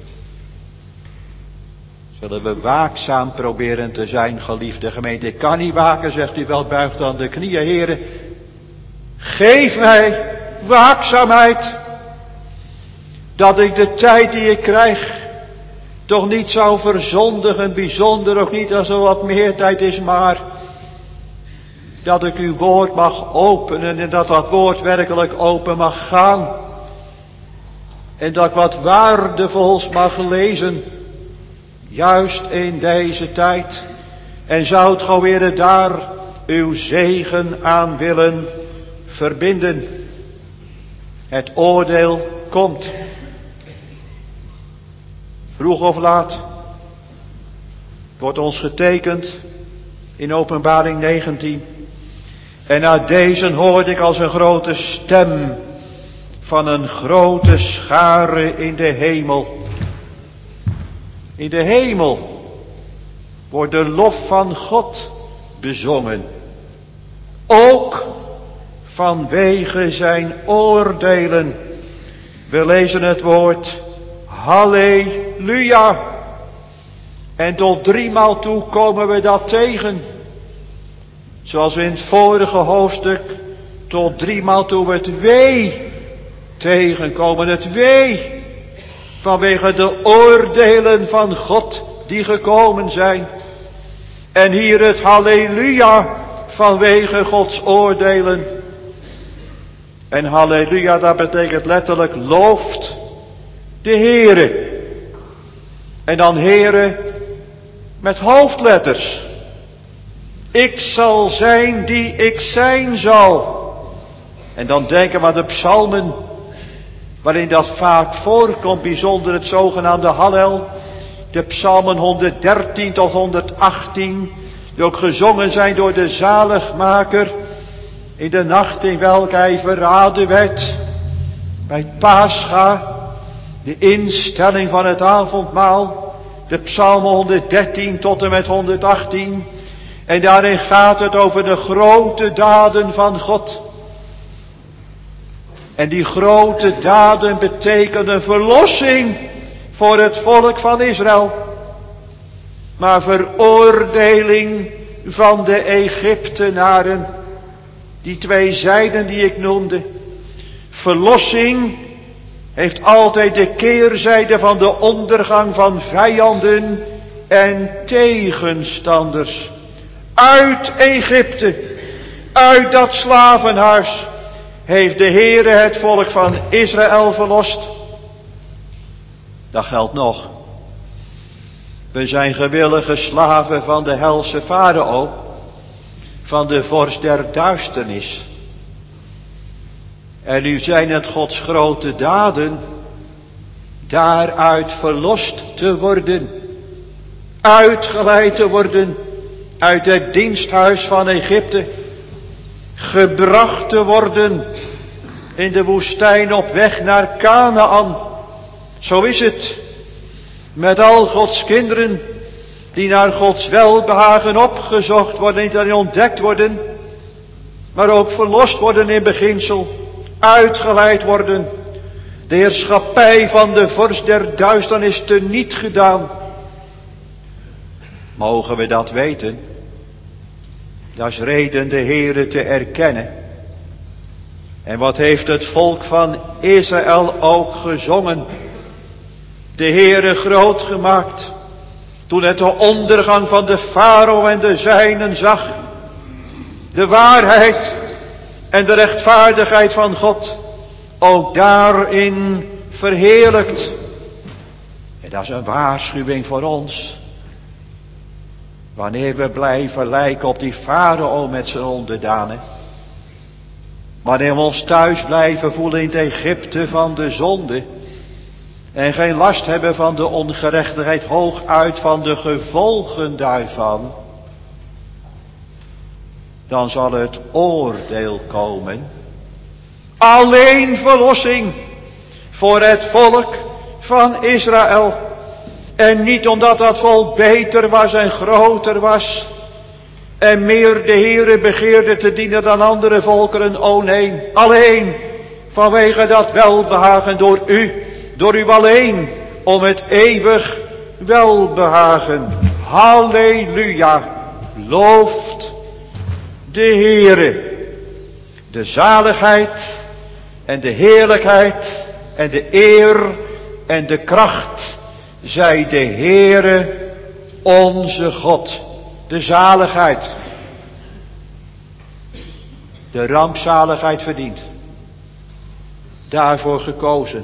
Zullen we waakzaam proberen te zijn, geliefde gemeente? Ik kan niet waken, zegt u wel, buigt aan de knieën. Heren, geef mij waakzaamheid. Dat ik de tijd die ik krijg toch niet zou verzondigen, bijzonder ook niet als er wat meer tijd is, maar dat ik uw woord mag openen en dat dat woord werkelijk open mag gaan. En dat ik wat waardevols mag lezen, juist in deze tijd. En zou het gewoon weer daar uw zegen aan willen verbinden. Het oordeel komt. Vroeg of laat wordt ons getekend in Openbaring 19. En uit deze hoorde ik als een grote stem van een grote schare in de hemel. In de hemel wordt de lof van God bezongen. Ook vanwege zijn oordelen. We lezen het woord Halleluja. En tot 3 maal toe komen we dat tegen. Zoals we in het vorige hoofdstuk tot 3 maal toe het wee tegenkomen. Het wee vanwege de oordelen van God die gekomen zijn. En hier het halleluja vanwege Gods oordelen. En halleluja, dat betekent letterlijk looft de Heere. En dan Heere met hoofdletters. Ik zal zijn die ik zijn zal. En dan denken we aan de psalmen, waarin dat vaak voorkomt, bijzonder het zogenaamde Hallel. De psalmen 113 tot 118, die ook gezongen zijn door de zaligmaker. In de nacht in welke hij verraden werd, bij Pascha, de instelling van het avondmaal. De psalmen 113 tot en met 118. En daarin gaat het over de grote daden van God. En die grote daden betekenen verlossing voor het volk van Israël. Maar veroordeling van de Egyptenaren. Die 2 zijden die ik noemde. Verlossing heeft altijd de keerzijde van de ondergang van vijanden en tegenstanders. Uit Egypte, uit dat slavenhuis, heeft de Heere het volk van Israël verlost. Dat geldt nog. We zijn gewillige slaven van de helse farao, van de vorst der duisternis. En nu zijn het Gods grote daden, daaruit verlost te worden, uitgeleid te worden, uit het diensthuis van Egypte, gebracht te worden in de woestijn op weg naar Kanaan. Zo is het met al Gods kinderen die naar Gods welbehagen opgezocht worden, niet alleen ontdekt worden, maar ook verlost worden in beginsel, uitgeleid worden. De heerschappij van de vorst der duisternis teniet gedaan. Mogen we dat weten? Dat is reden de Heere te erkennen. En wat heeft het volk van Israël ook gezongen? De Heere groot gemaakt. Toen het de ondergang van de farao en de zijnen zag. De waarheid en de rechtvaardigheid van God. Ook daarin verheerlijkt. En dat is een waarschuwing voor ons. Wanneer we blijven lijken op die farao met zijn onderdanen. Wanneer we ons thuis blijven voelen in het Egypte van de zonde. En geen last hebben van de ongerechtigheid, hooguit van de gevolgen daarvan. Dan zal het oordeel komen. Alleen verlossing voor het volk van Israël. En niet omdat dat volk beter was en groter was. En meer de Heere begeerde te dienen dan andere volkeren. O nee, alleen vanwege dat welbehagen door u alleen, om het eeuwig welbehagen. Halleluja, looft de Heere. De zaligheid en de heerlijkheid en de eer en de kracht zij de Heere onze God. De zaligheid. De rampzaligheid verdient. Daarvoor gekozen.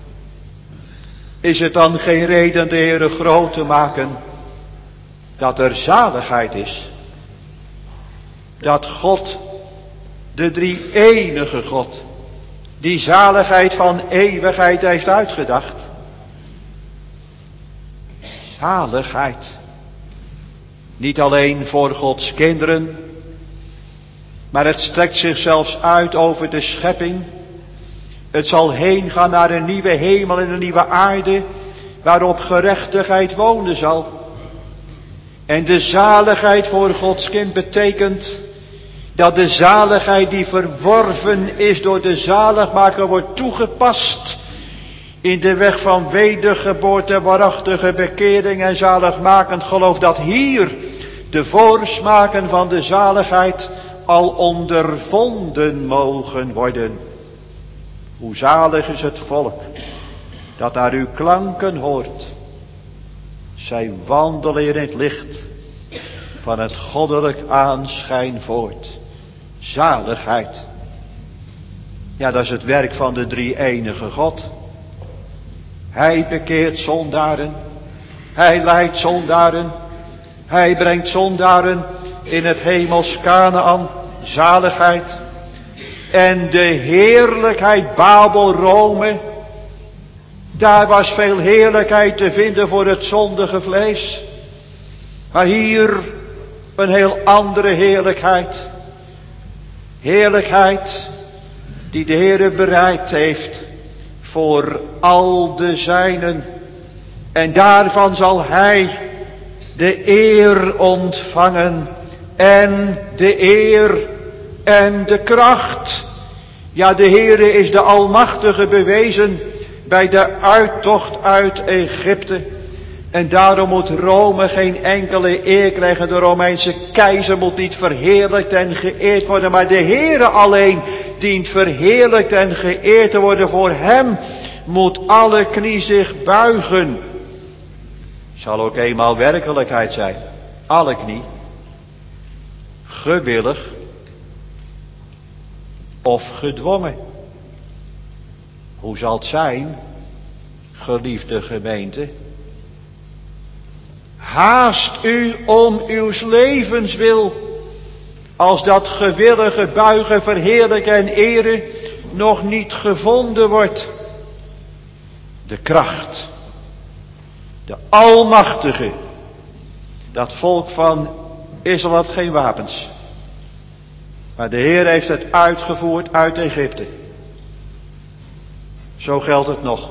Is het dan geen reden de Heere groot te maken dat er zaligheid is? Dat God, de drie enige God, die zaligheid van eeuwigheid heeft uitgedacht. Zaligheid. Niet alleen voor Gods kinderen, maar het strekt zich zelfs uit over de schepping. Het zal heen gaan naar een nieuwe hemel en een nieuwe aarde, waarop gerechtigheid wonen zal. En de zaligheid voor Gods kind betekent dat de zaligheid die verworven is door de zaligmaker wordt toegepast in de weg van wedergeboorte, waarachtige bekering en zaligmakend geloof, dat hier de voorsmaken van de zaligheid al ondervonden mogen worden. Hoe zalig is het volk dat naar uw klanken hoort. Zij wandelen in het licht van het goddelijk aanschijn voort. Zaligheid. Ja, dat is het werk van de drie enige God. Hij bekeert zondaren. Hij leidt zondaren. Hij brengt zondaren in het hemels Kanaän. Zaligheid. En de heerlijkheid Babel Rome. Daar was veel heerlijkheid te vinden voor het zondige vlees. Maar hier een heel andere heerlijkheid. Heerlijkheid die de Heere bereid heeft voor al de zijnen. En daarvan zal hij de eer ontvangen. En de eer en de kracht. Ja, de Heere is de Almachtige bewezen bij de uittocht uit Egypte. En daarom moet Rome geen enkele eer krijgen. De Romeinse keizer moet niet verheerlijkt en geëerd worden. Maar de Heere alleen dient verheerlijkt en geëerd te worden. Voor hem moet alle knie zich buigen. Zal ook eenmaal werkelijkheid zijn. Alle knie. Gewillig. Of gedwongen. Hoe zal het zijn, geliefde gemeente? Haast u om uw levenswil, als dat gewillige buigen, verheerlijken en eren nog niet gevonden wordt. De kracht, de Almachtige, dat volk van Israël had geen wapens. Maar de Heer heeft het uitgevoerd uit Egypte. Zo geldt het nog.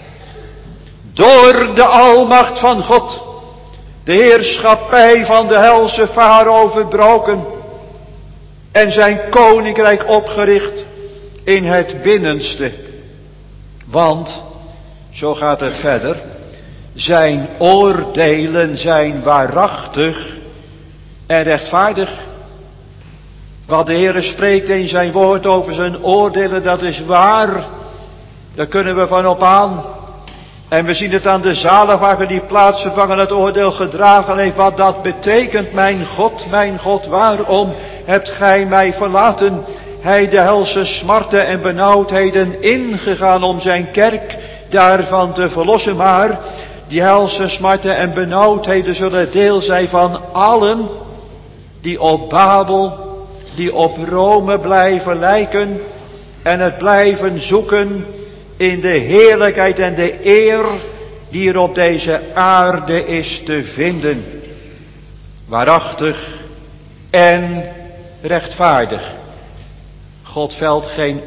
Door de almacht van God, de heerschappij van de helse farao verbroken en zijn koninkrijk opgericht in het binnenste. Want, zo gaat het verder, zijn oordelen zijn waarachtig en rechtvaardig. Wat de Heer spreekt in zijn woord over zijn oordelen, dat is waar. Daar kunnen we van op aan. En we zien het aan de zaligmaker die plaatsvervangend het oordeel gedragen heeft. Wat dat betekent, mijn God, waarom hebt gij mij verlaten? Hij de helse smarten en benauwdheden ingegaan om zijn kerk daarvan te verlossen. Maar die helse smarten en benauwdheden zullen deel zijn van allen die op Babel, die op Rome blijven lijken en het blijven zoeken in de heerlijkheid en de eer die er op deze aarde is te vinden. Waarachtig en rechtvaardig. God velt geen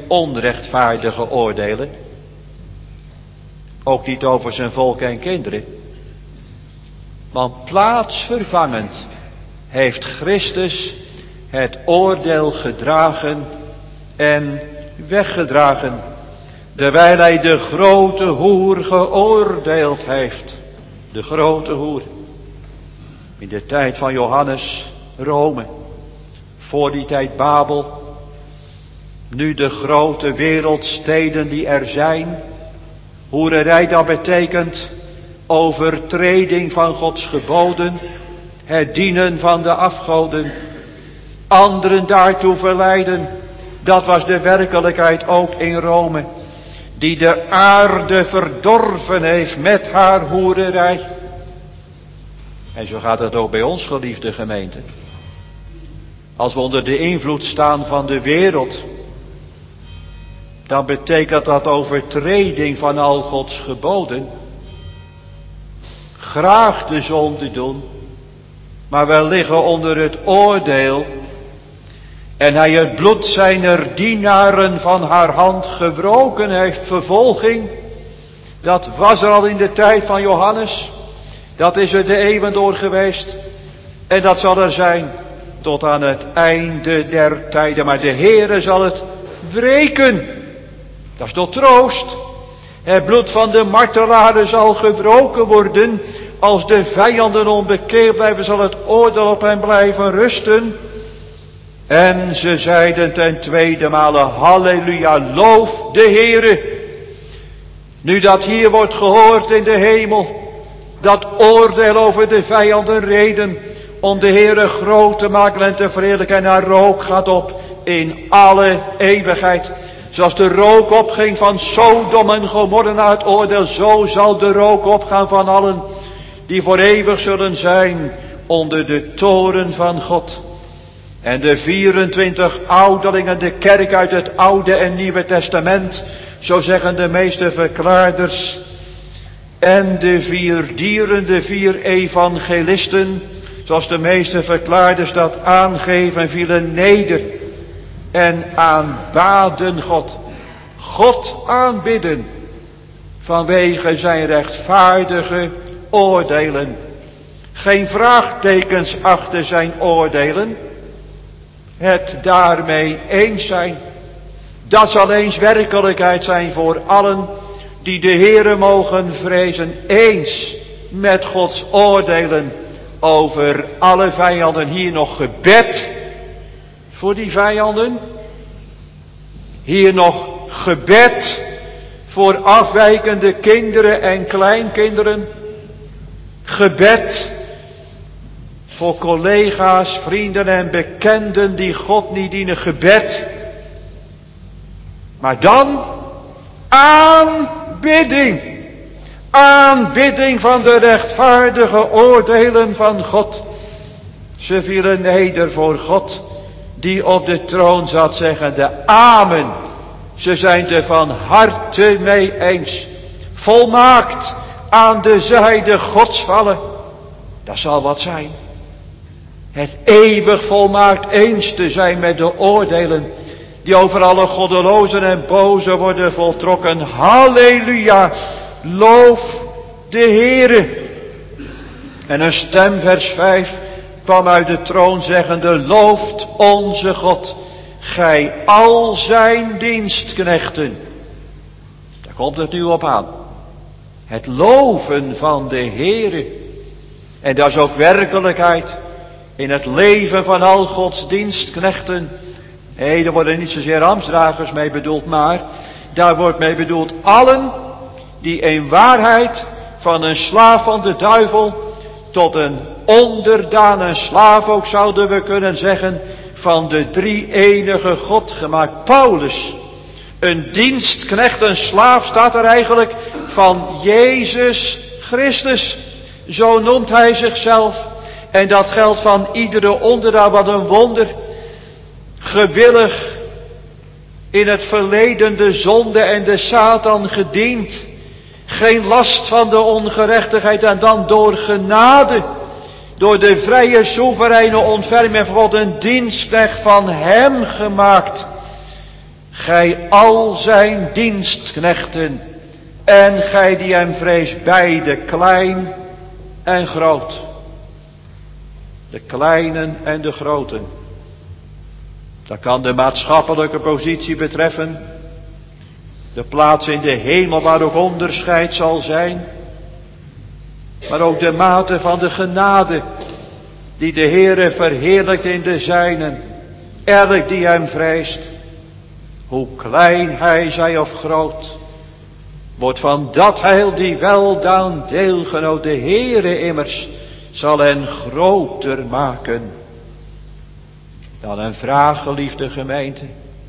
onrechtvaardige oordelen. Ook niet over zijn volk en kinderen. Want plaatsvervangend heeft Christus het oordeel gedragen en weggedragen, terwijl hij de grote hoer geoordeeld heeft. De grote hoer. In de tijd van Johannes, Rome. Voor die tijd Babel. Nu de grote wereldsteden die er zijn. Hoererij, dat betekent overtreding van Gods geboden. Het dienen van de afgoden. Anderen daartoe verleiden. Dat was de werkelijkheid ook in Rome. Die de aarde verdorven heeft met haar hoererij. En zo gaat het ook bij ons, geliefde gemeente. Als we onder de invloed staan van de wereld, dan betekent dat overtreding van al Gods geboden. Graag de zonde doen, maar we liggen onder het oordeel. En hij het bloed zijner dienaren van haar hand gewroken heeft. Vervolging, dat was er al in de tijd van Johannes. Dat is er de eeuwen door geweest. En dat zal er zijn tot aan het einde der tijden. Maar de Heere zal het wreken. Dat is tot troost. Het bloed van de martelaren zal gewroken worden. Als de vijanden onbekeerd blijven, zal het oordeel op hen blijven rusten. En ze zeiden ten tweede male, halleluja, loof de Heere. Nu dat hier wordt gehoord in de hemel, dat oordeel over de vijanden reden, om de Heere groot te maken en te verheerlijken. En haar rook gaat op in alle eeuwigheid. Zoals de rook opging van Sodom en Gomorra na het oordeel, zo zal de rook opgaan van allen die voor eeuwig zullen zijn onder de toren van God. En de 24 ouderlingen, de kerk uit het Oude en Nieuwe Testament, zo zeggen de meeste verklaarders. En de 4 dieren, de 4 evangelisten, zoals de meeste verklaarders dat aangeven, vielen neder en aanbaden God. God aanbidden vanwege zijn rechtvaardige oordelen. Geen vraagtekens achter zijn oordelen. Het daarmee eens zijn. Dat zal eens werkelijkheid zijn voor allen die de Heere mogen vrezen. Eens met Gods oordelen over alle vijanden. Hier nog gebed voor die vijanden. Hier nog gebed voor afwijkende kinderen en kleinkinderen. Gebed voor collega's, vrienden en bekenden die God niet dienen. Gebed. Maar dan aanbidding. Aanbidding van de rechtvaardige oordelen van God. Ze vielen neder voor God die op de troon zat, zeggende amen. Ze zijn er van harte mee eens. Volmaakt aan de zijde Gods vallen. Dat zal wat zijn. Het eeuwig volmaakt eens te zijn met de oordelen die over alle goddelozen en bozen worden voltrokken. Halleluja, loof de Heere. En een stem, vers 5, kwam uit de troon zeggende, looft onze God, gij al zijn dienstknechten. Daar komt het nu op aan. Het loven van de Heere. En dat is ook werkelijkheid in het leven van al Gods dienstknechten. Nee, er worden niet zozeer ambtsdragers mee bedoeld, maar daar wordt mee bedoeld allen die in waarheid van een slaaf van de duivel tot een onderdaan, een slaaf ook zouden we kunnen zeggen, van de drie-enige God gemaakt. Paulus, een dienstknecht, een slaaf staat er eigenlijk van Jezus Christus. Zo noemt hij zichzelf. En dat geldt van iedere onderdaan. Wat een wonder. Gewillig in het verleden de zonde en de Satan gediend. Geen last van de ongerechtigheid en dan door genade. Door de vrije soevereine ontferming van God een dienstknecht van hem gemaakt. Gij al zijn dienstknechten en gij die hem vreest, beide klein en groot. De kleinen en de groten. Dat kan de maatschappelijke positie betreffen. De plaats in de hemel waar ook onderscheid zal zijn. Maar ook de mate van de genade die de Heere verheerlijkt in de zijnen. Elk die hem vreest. Hoe klein hij zij of groot. Wordt van dat heil die weldaan deelgenoot. De Heere immers zal hen groter maken. Dan een vraag, geliefde gemeente.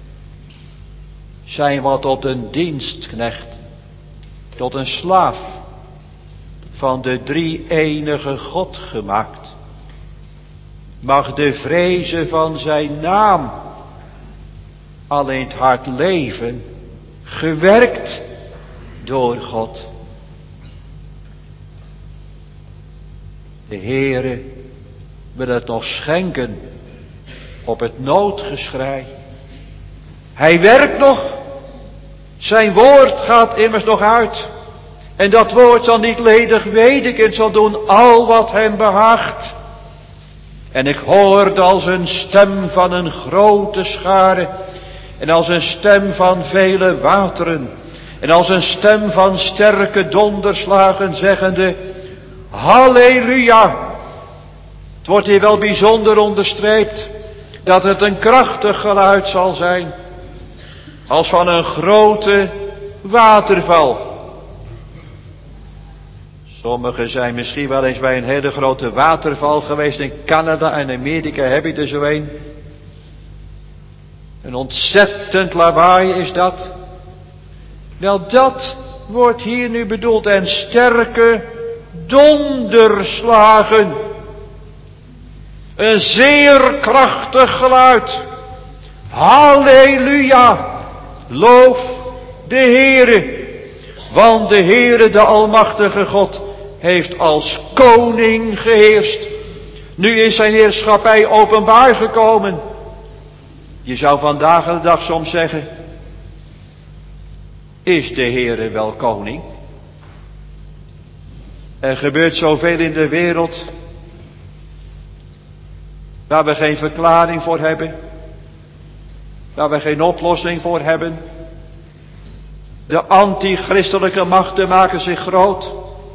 Zijn we tot een dienstknecht, tot een slaaf van de drie-enige God gemaakt? Mag de vrezen van zijn naam al in het hart leven, gewerkt door God. De Heere wil het nog schenken op het noodgeschrei. Hij werkt nog. Zijn woord gaat immers nog uit. En dat woord zal niet ledig wedigen, het zal doen al wat hem behaagt. En ik hoorde als een stem van een grote schare. En als een stem van vele wateren. En als een stem van sterke donderslagen zeggende: Halleluja! Het wordt hier wel bijzonder onderstreept dat het een krachtig geluid zal zijn. Als van een grote waterval. Sommigen zijn misschien wel eens bij een hele grote waterval geweest. In Canada en Amerika heb je er zo een. Een ontzettend lawaai is dat. Wel, dat wordt hier nu bedoeld. En sterke donderslagen. Een zeer krachtig geluid. Halleluja. Loof de Heere. Want de Heere, de Almachtige God, heeft als koning geheerst. Nu is zijn heerschappij openbaar gekomen. Je zou vandaag de dag soms zeggen: is de Heere wel koning? Er gebeurt zoveel in de wereld waar we geen verklaring voor hebben. Waar we geen oplossing voor hebben. De antichristelijke machten maken zich groot.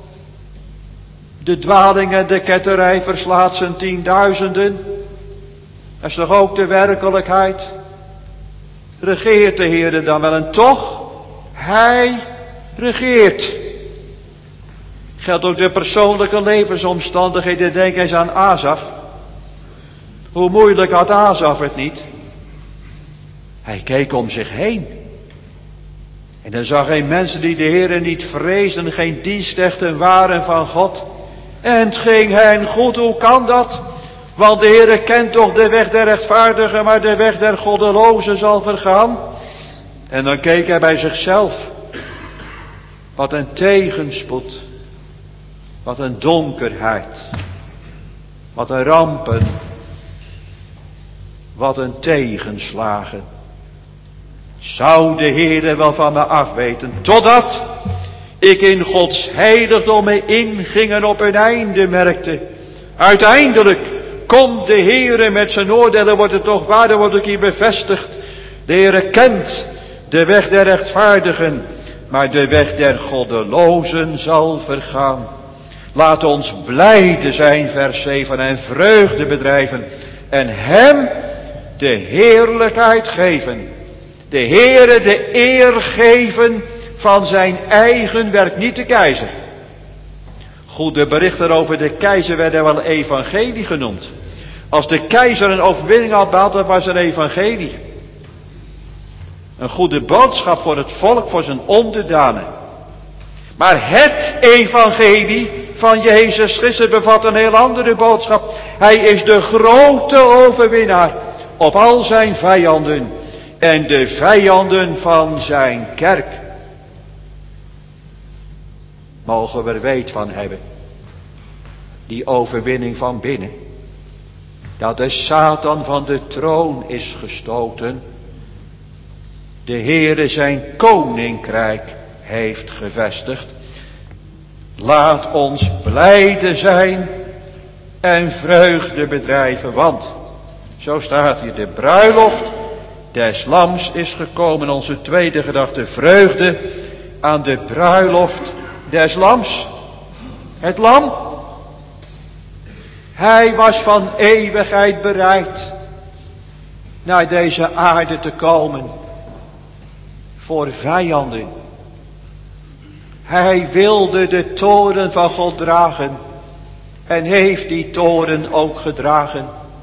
De dwaling en de ketterij verslaat zijn tienduizenden. Dat is toch ook de werkelijkheid? Regeert de Heer dan wel? En toch, hij regeert. Geldt ook de persoonlijke levensomstandigheden. Denk eens aan Asaf. Hoe moeilijk had Asaf het niet? Hij keek om zich heen. En dan zag hij mensen die de Heere niet vreesden, geen dienstknechten waren van God. En het ging hen goed, hoe kan dat? Want de Heere kent toch de weg der rechtvaardigen, maar de weg der goddelozen zal vergaan. En dan keek hij bij zichzelf. Wat een tegenspoed. Wat een donkerheid. Wat een rampen. Wat een tegenslagen. Zou de Heere wel van me afweten, totdat ik in Gods heiligdom mee inging en op een einde merkte. Uiteindelijk komt de Heere met zijn oordelen, wordt het toch waar, dan word ik hier bevestigd. De Heere kent de weg der rechtvaardigen, maar de weg der goddelozen zal vergaan. Laat ons blijde zijn, vers 7, en vreugde bedrijven en hem de heerlijkheid geven. De Heere de eer geven van zijn eigen werk, niet de keizer. Goede berichten over de keizer werden wel evangelie genoemd. Als de keizer een overwinning had behaald, dat was een evangelie. Een goede boodschap voor het volk, voor zijn onderdanen. Maar het evangelie van Jezus Christus bevat een heel andere boodschap. Hij is de grote overwinnaar op al zijn vijanden. En de vijanden van zijn kerk. Mogen we er weet van hebben. Die overwinning van binnen. Dat de Satan van de troon is gestoten. De Heere zijn koninkrijk heeft gevestigd. Laat ons blijde zijn en vreugde bedrijven, want, zo staat hier, de bruiloft des lams is gekomen. Onze tweede gedachte, vreugde aan de bruiloft des lams. Het lam, hij was van eeuwigheid bereid naar deze aarde te komen voor vijanden. Hij wilde de toorn van God dragen en heeft die toorn ook gedragen.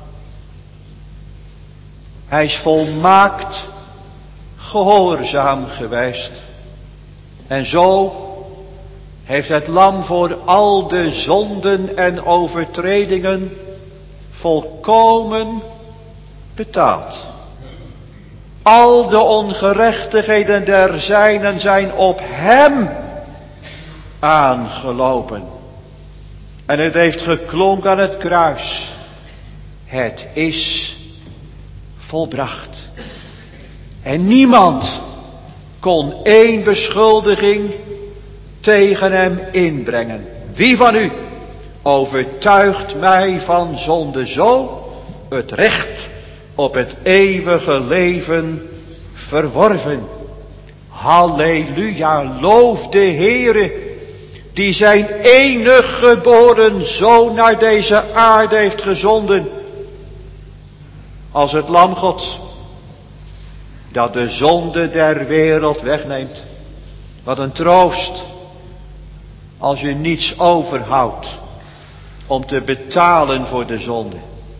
Hij is volmaakt gehoorzaam geweest. En zo heeft het lam voor al de zonden en overtredingen volkomen betaald. Al de ongerechtigheden der zijnen zijn op hem aangelopen. En het heeft geklonken aan het kruis. Het is volbracht. En niemand kon één beschuldiging tegen hem inbrengen. Wie van u overtuigt mij van zonde, zo het recht op het eeuwige leven verworven? Halleluja, loof de Heere, die zijn enig geboren Zoon naar deze aarde heeft gezonden, als het lam Gods, dat de zonde der wereld wegneemt. Wat een troost, als je niets overhoudt om te betalen voor de zonde.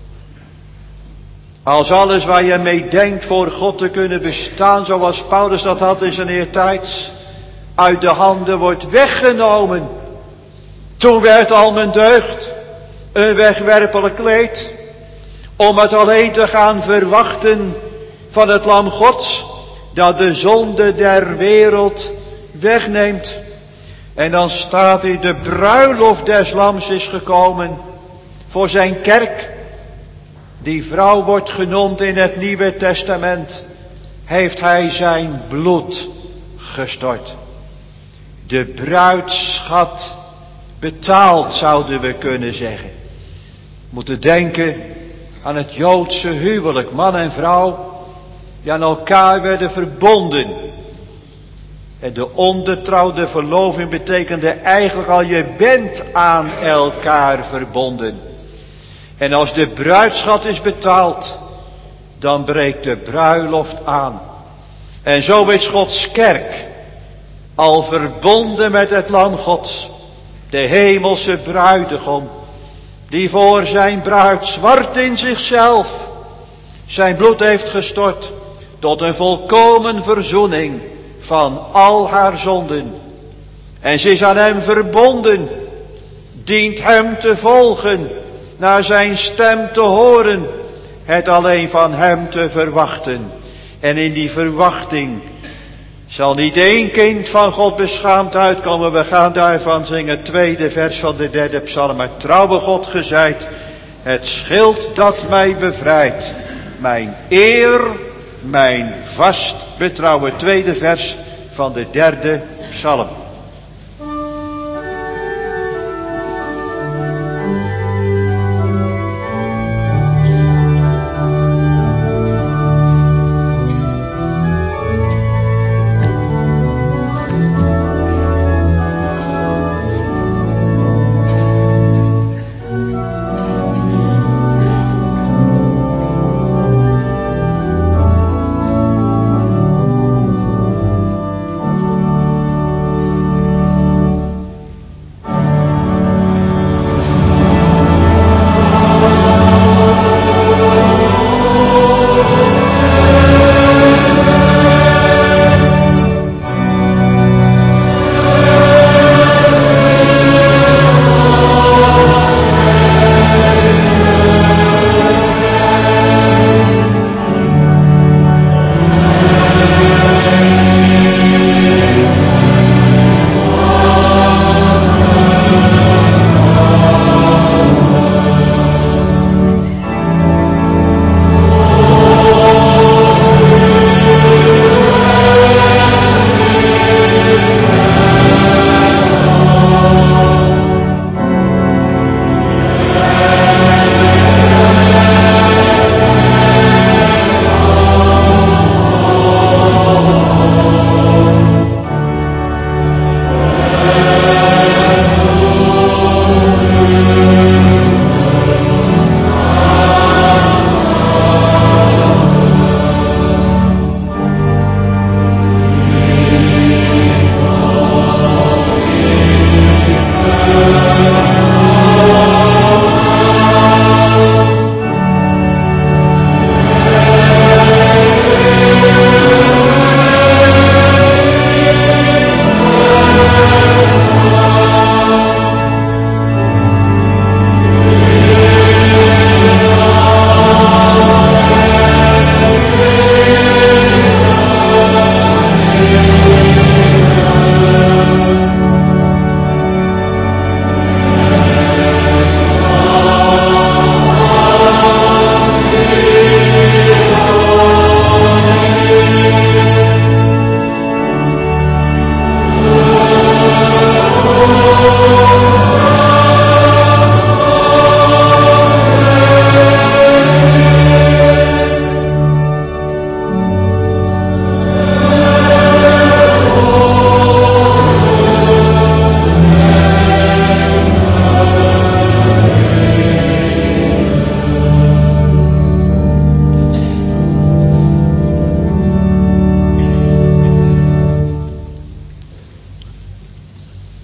Als alles waar je mee denkt voor God te kunnen bestaan, zoals Paulus dat had in zijn eertijds, uit de handen wordt weggenomen. Toen werd al mijn deugd een wegwerpelijk kleed, om het alleen te gaan verwachten van het lam Gods, dat de zonde der wereld wegneemt. En dan staat hier, de bruiloft des lams is gekomen voor zijn kerk. Die vrouw wordt genoemd in het Nieuwe Testament. Heeft hij zijn bloed gestort. De bruidsschat betaald, zouden we kunnen zeggen. We moeten denken aan het Joodse huwelijk. Man en vrouw die aan elkaar werden verbonden. En de ongetrouwde verloving betekende eigenlijk al, je bent aan elkaar verbonden. En als de bruidschat is betaald, dan breekt de bruiloft aan. En zo is Gods kerk al verbonden met het lam Gods, de hemelse bruidegom, die voor zijn bruid zwart in zichzelf zijn bloed heeft gestort, tot een volkomen verzoening van al haar zonden. En ze is aan hem verbonden, dient hem te volgen, naar zijn stem te horen, het alleen van hem te verwachten. En in die verwachting zal niet één kind van God beschaamd uitkomen. We gaan daarvan zingen, het tweede vers van de derde psalm. Maar trouwe God gezeid, het schild dat mij bevrijdt, mijn eer, mijn vast betrouwen. Tweede vers van de derde psalm.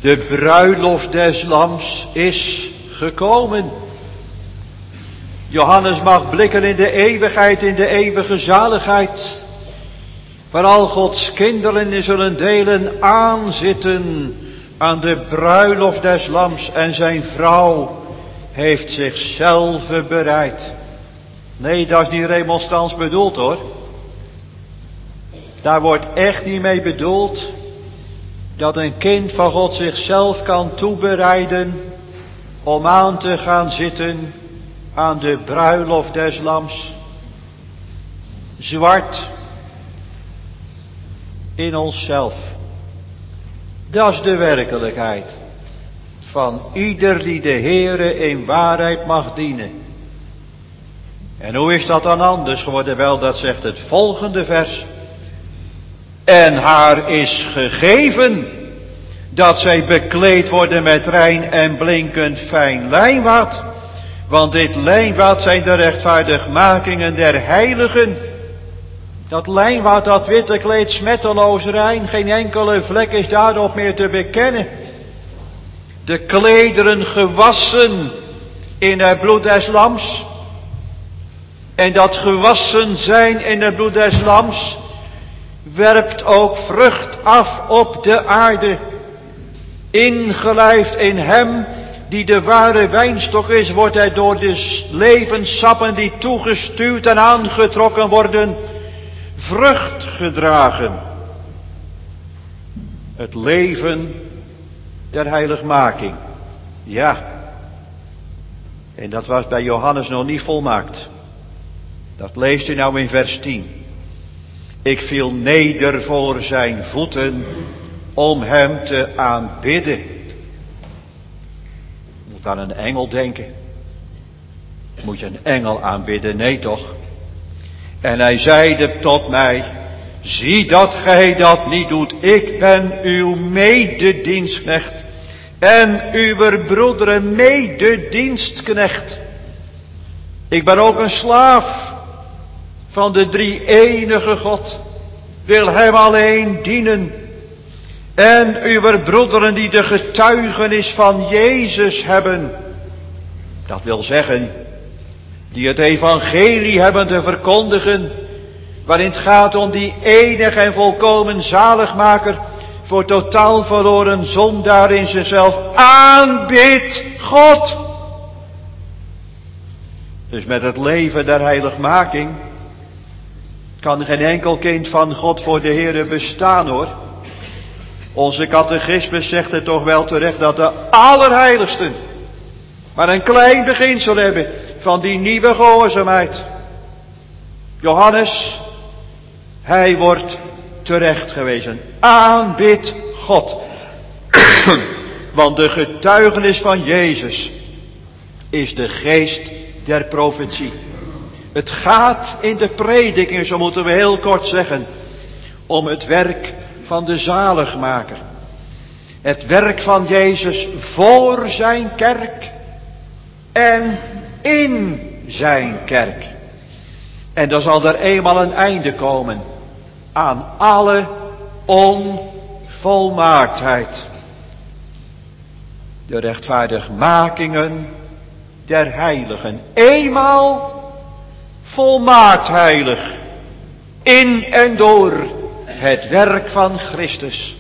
De bruiloft des lams is gekomen. Johannes mag blikken in de eeuwigheid, in de eeuwige zaligheid. Waar al Gods kinderen zullen delen aanzitten aan de bruiloft des lams. En zijn vrouw heeft zichzelf bereid. Nee, dat is niet remonstrans bedoeld hoor. Daar wordt echt niet mee bedoeld dat een kind van God zichzelf kan toebereiden om aan te gaan zitten aan de bruiloft des lams. Zwart in onszelf. Dat is de werkelijkheid van ieder die de Heere in waarheid mag dienen. En hoe is dat dan anders geworden? Wel, dat zegt het volgende vers. En haar is gegeven dat zij bekleed worden met rein en blinkend fijn lijnwaad. Want dit lijnwaad zijn de rechtvaardigmakingen der heiligen. Dat lijnwaad, dat witte kleed, smetteloos rein, geen enkele vlek is daarop meer te bekennen. De klederen gewassen in het bloed des lams. En dat gewassen zijn in het bloed des lams werpt ook vrucht af op de aarde. Ingelijfd in hem die de ware wijnstok is, wordt hij door de levenssappen die toegestuwd en aangetrokken worden, vrucht gedragen. Het leven der heiligmaking. Ja. En dat was bij Johannes nog niet volmaakt. Dat leest u nou in vers 10. Ik viel neder voor zijn voeten om hem te aanbidden. Moet aan een engel denken. Moet je een engel aanbidden? Nee toch? En hij zeide tot mij, zie dat gij dat niet doet. Ik ben uw mededienstknecht en uw broederen mededienstknecht. Ik ben ook een slaaf van de drie-enige God, wil hem alleen dienen. En uw broederen die de getuigenis van Jezus hebben, dat wil zeggen, die het evangelie hebben te verkondigen, waarin het gaat om die enige en volkomen zaligmaker, voor totaal verloren zondaar in zichzelf, aanbidt God. Dus met het leven der heiligmaking kan geen enkel kind van God voor de Heere bestaan hoor. Onze catechismus zegt het toch wel terecht dat de allerheiligsten maar een klein beginsel hebben van die nieuwe gehoorzaamheid. Johannes, hij wordt terecht gewezen. Aanbid God. Want de getuigenis van Jezus is de geest der profetie. Het gaat in de prediking, zo moeten we heel kort zeggen, om het werk van de zaligmaker. Het werk van Jezus voor zijn kerk en in zijn kerk. En dan zal er eenmaal een einde komen aan alle onvolmaaktheid. De rechtvaardigmakingen der heiligen. Eenmaal volmaakt heilig. In en door het werk van Christus.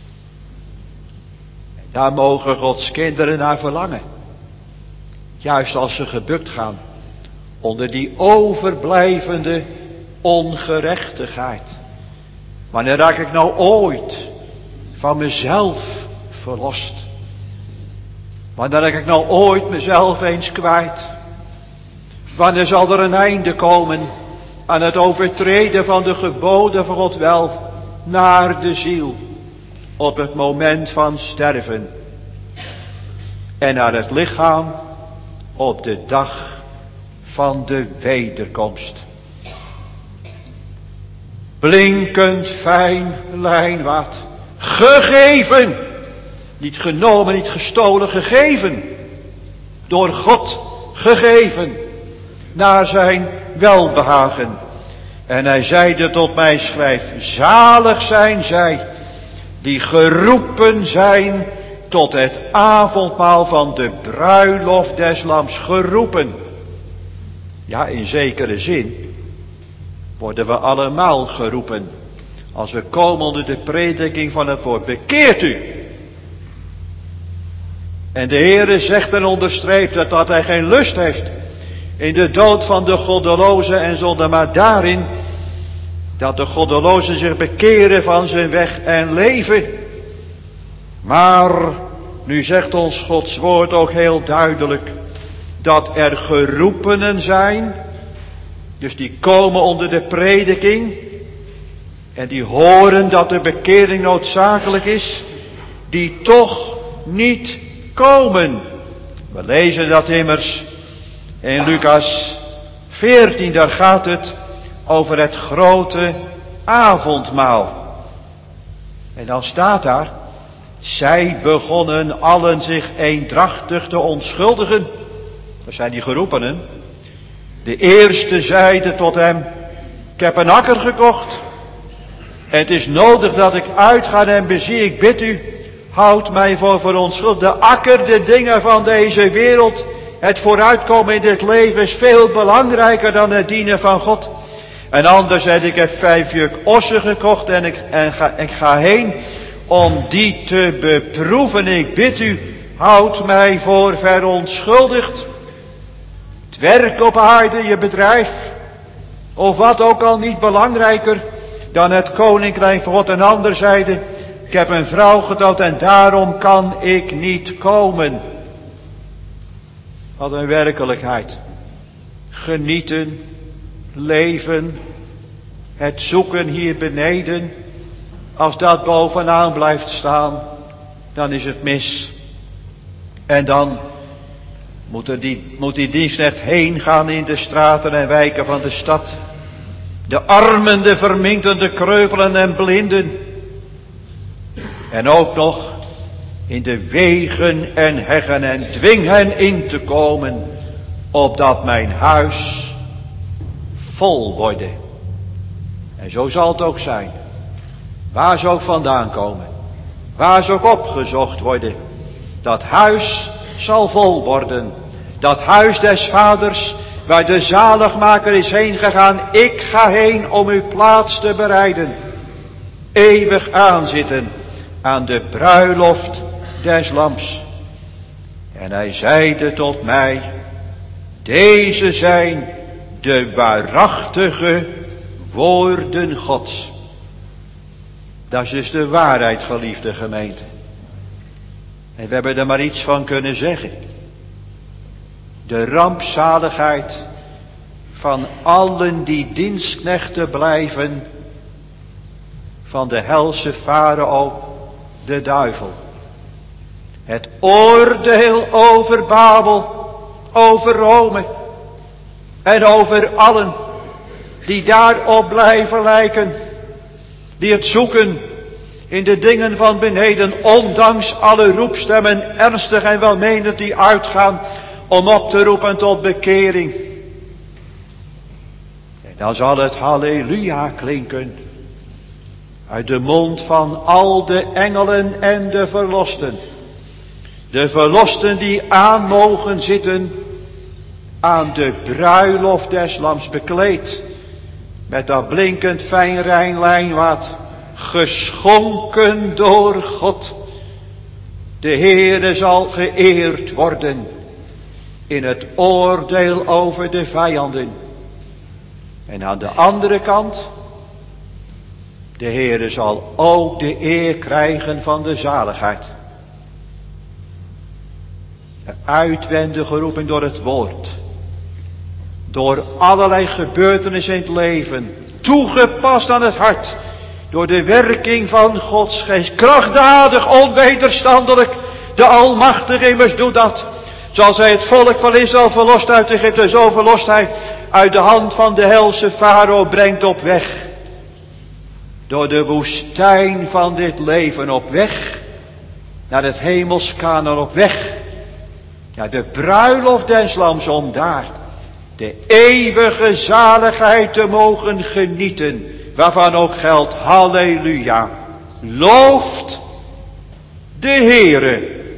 En daar mogen Gods kinderen naar verlangen. Juist als ze gebukt gaan onder die overblijvende ongerechtigheid. Wanneer raak ik nou ooit van mezelf verlost? Wanneer raak ik nou ooit mezelf eens kwijt? Wanneer zal er een einde komen aan het overtreden van de geboden van God wel naar de ziel op het moment van sterven en naar het lichaam op de dag van de wederkomst. Blinkend fijn lijnwaad, gegeven, niet genomen, niet gestolen, gegeven, door God gegeven, naar zijn welbehagen. En hij zeide tot mij, schrijf, zalig zijn zij, die geroepen zijn tot het avondmaal van de bruiloft des Lams geroepen. Ja, in zekere zin worden we allemaal geroepen. Als we komen onder de prediking van het woord. Bekeert u. En de Heere zegt en onderstreept het dat hij geen lust heeft in de dood van de goddeloze en zonde, maar daarin dat de goddelozen zich bekeren van zijn weg en leven. Maar nu zegt ons Gods woord ook heel duidelijk dat er geroepenen zijn, dus die komen onder de prediking en die horen dat de bekering noodzakelijk is, die toch niet komen. We lezen dat immers in Lucas 14, daar gaat het over het grote avondmaal. En dan staat daar, zij begonnen allen zich eendrachtig te onschuldigen. Dat zijn die geroepenen. De eerste zeide tot hem, ik heb een akker gekocht. En het is nodig dat ik uitga en bezie, ik bid u, houd mij voor verontschuldigd. De akker, de dingen van deze wereld, het vooruitkomen in dit leven is veel belangrijker dan het dienen van God. En anders zei ik heb 5 juk ossen gekocht en ik ga heen om die te beproeven. Ik bid u, houd mij voor verontschuldigd. Het werk op aarde, je bedrijf, of wat ook al niet belangrijker dan het koninkrijk van God. En ander zeide, ik heb een vrouw gedood en daarom kan ik niet komen. Wat een werkelijkheid. Genieten, leven, het zoeken hier beneden. Als dat bovenaan blijft staan, dan is het mis. En dan moet die dienstknecht heen gaan in de straten en wijken van de stad. De armen, de verminkten, de kreupelen en blinden. En ook nog in de wegen en heggen en dwing hen in te komen, opdat mijn huis vol worden. En zo zal het ook zijn. Waar ze ook vandaan komen. Waar ze ook opgezocht worden. Dat huis zal vol worden. Dat huis des vaders, waar de zaligmaker is heen gegaan. Ik ga heen om uw plaats te bereiden. Eeuwig aanzitten aan de bruiloft des Lams. En hij zeide tot mij, deze zijn de waarachtige woorden Gods. Dat is dus de waarheid, geliefde gemeente. En we hebben er maar iets van kunnen zeggen. De rampzaligheid van allen die dienstknechten blijven van de helse farao, de duivel. Het oordeel over Babel, over Rome en over allen die daarop blijven lijken, die het zoeken in de dingen van beneden, ondanks alle roepstemmen ernstig en welmenend die uitgaan om op te roepen tot bekering. En dan zal het halleluja klinken uit de mond van al de engelen en de verlosten. De verlosten die aan mogen zitten aan de bruiloft des Lams, bekleed met dat blinkend fijn rein lijnwaad, geschonken door God. De Heere zal geëerd worden in het oordeel over de vijanden. En aan de andere kant, de Heere zal ook de eer krijgen van de zaligheid. De uitwendige roeping door het woord. Door allerlei gebeurtenissen in het leven. Toegepast aan het hart. Door de werking van Gods geest. Krachtdadig, onwederstandelijk. De Almachtige immers doet dat. Zoals hij het volk van Israël verlost uit Egypte. Zo verlost hij uit de hand van de helse farao, brengt op weg. Door de woestijn van dit leven op weg. Naar het hemels Kanaan op weg. Naar de bruiloft des Lams om daar de eeuwige zaligheid te mogen genieten. Waarvan ook geldt, halleluja. Looft de Heere.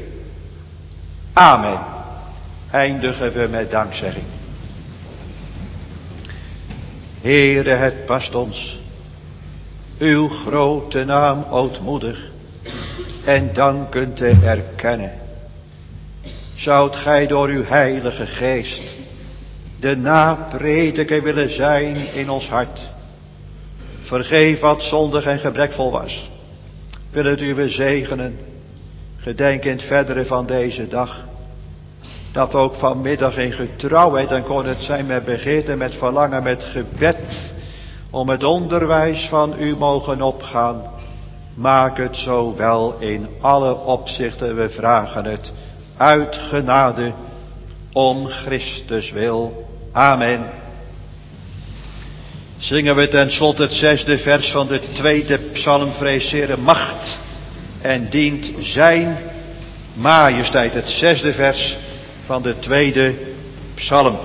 Amen. Eindigen we met dankzegging. Heere, het past ons uw grote naam ootmoedig en dankend te erkennen. Zoudt gij door uw heilige geest de naprediker willen zijn in ons hart. Vergeef wat zondig en gebrekvol was. Wil het u zegenen. Gedenk in het verdere van deze dag. Dat ook vanmiddag in getrouwheid, en kon het zijn met begeerte, met verlangen, met gebed, om het onderwijs van u mogen opgaan. Maak het zo wel in alle opzichten, we vragen het uit genade, om Christus wil. Amen. Zingen we ten slotte het 6e vers van de 2e psalm, vrees Heere macht en dient zijn majesteit. Het 6e vers van de 2e psalm.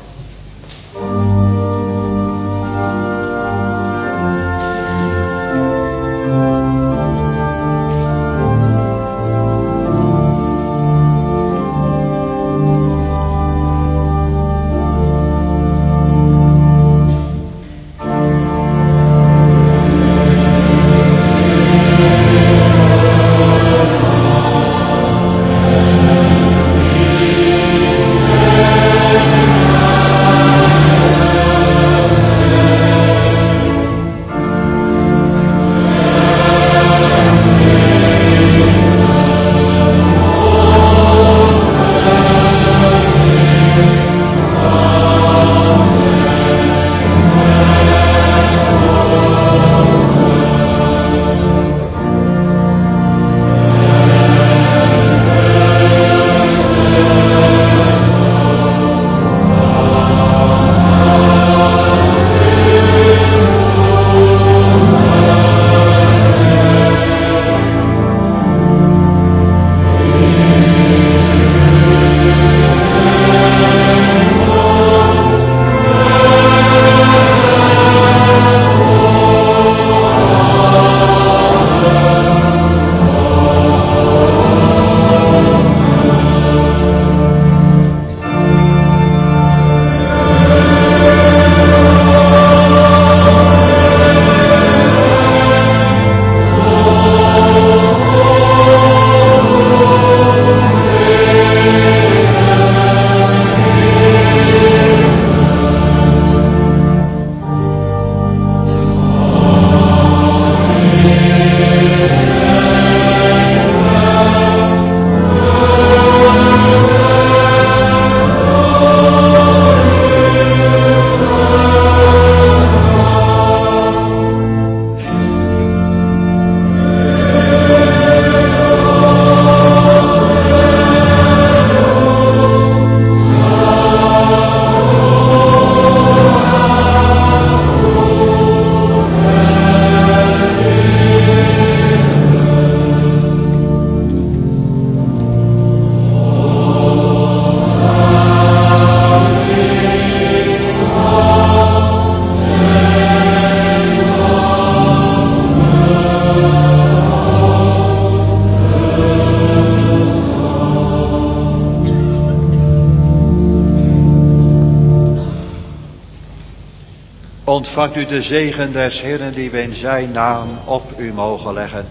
Ontvangt u de zegen des Heeren die we in zijn naam op u mogen leggen.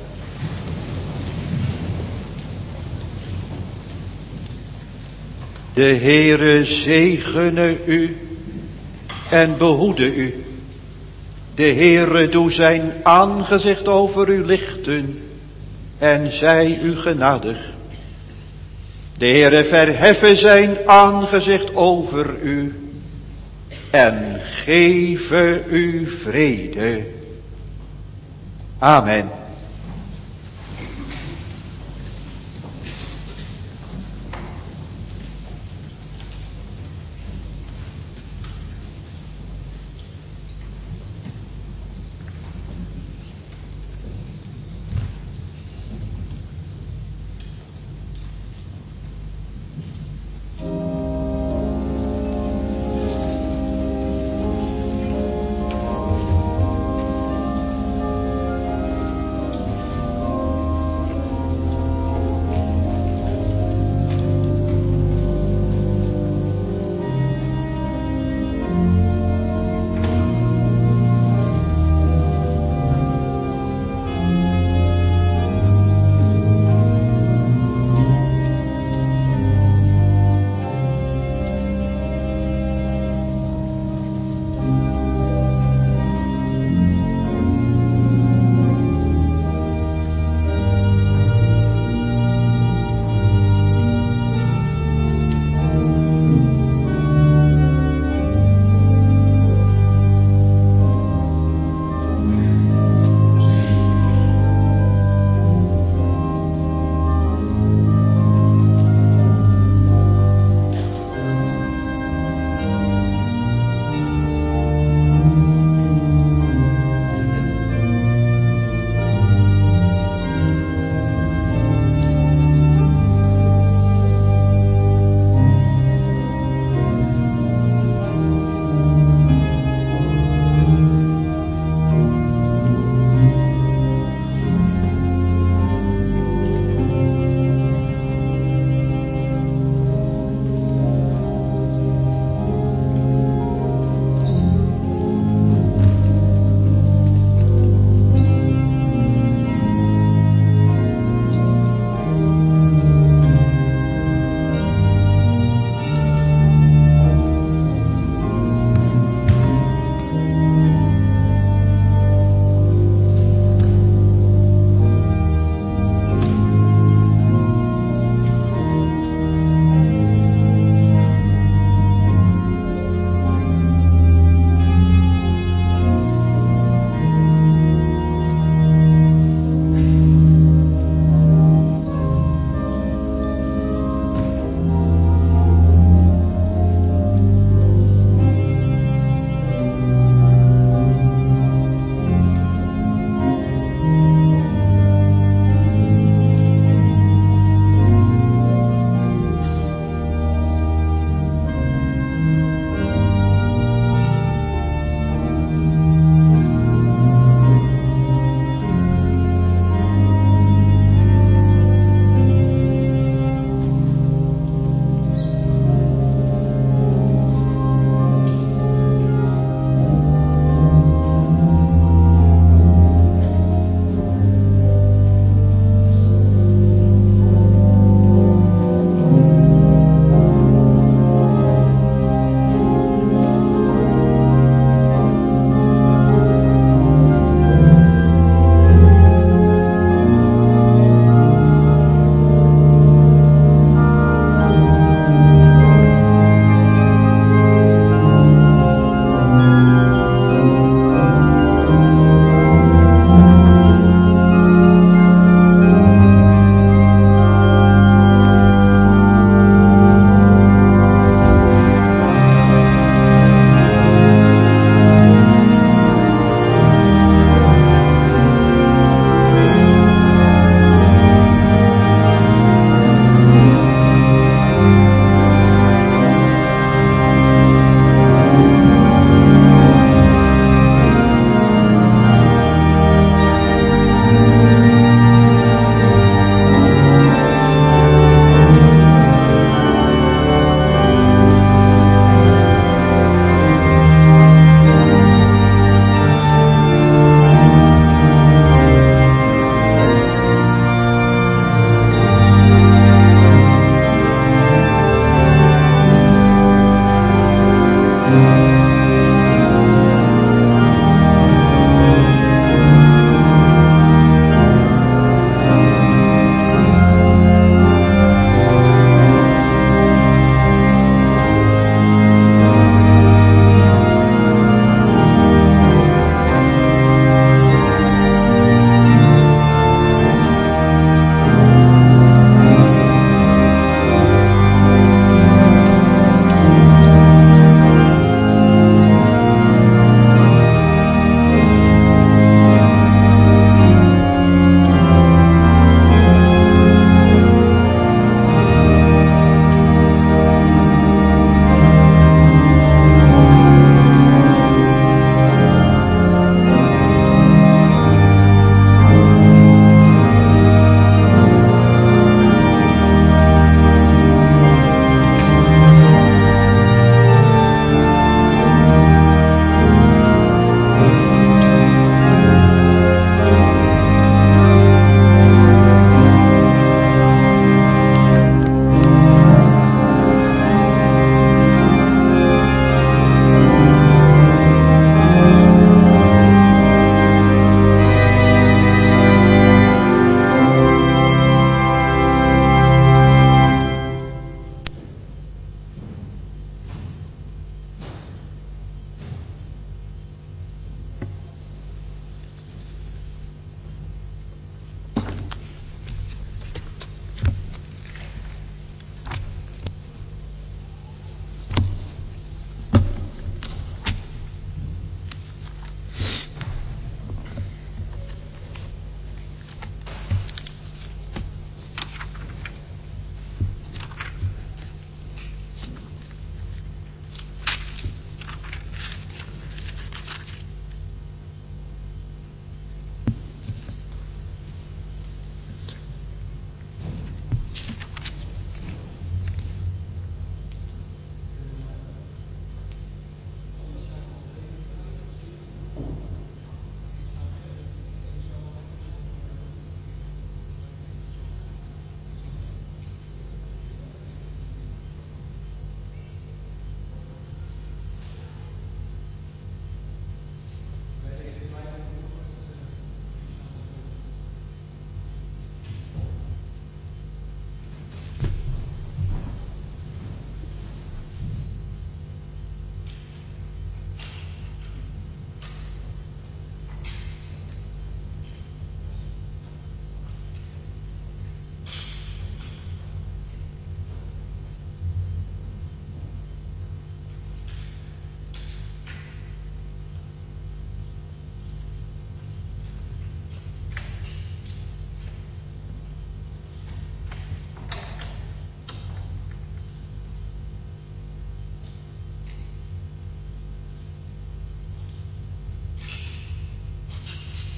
De Heere zegene u en behoede u. De Heere doe zijn aangezicht over u lichten en zij u genadig. De Heere verheffe zijn aangezicht over u en geven u vrede. Amen.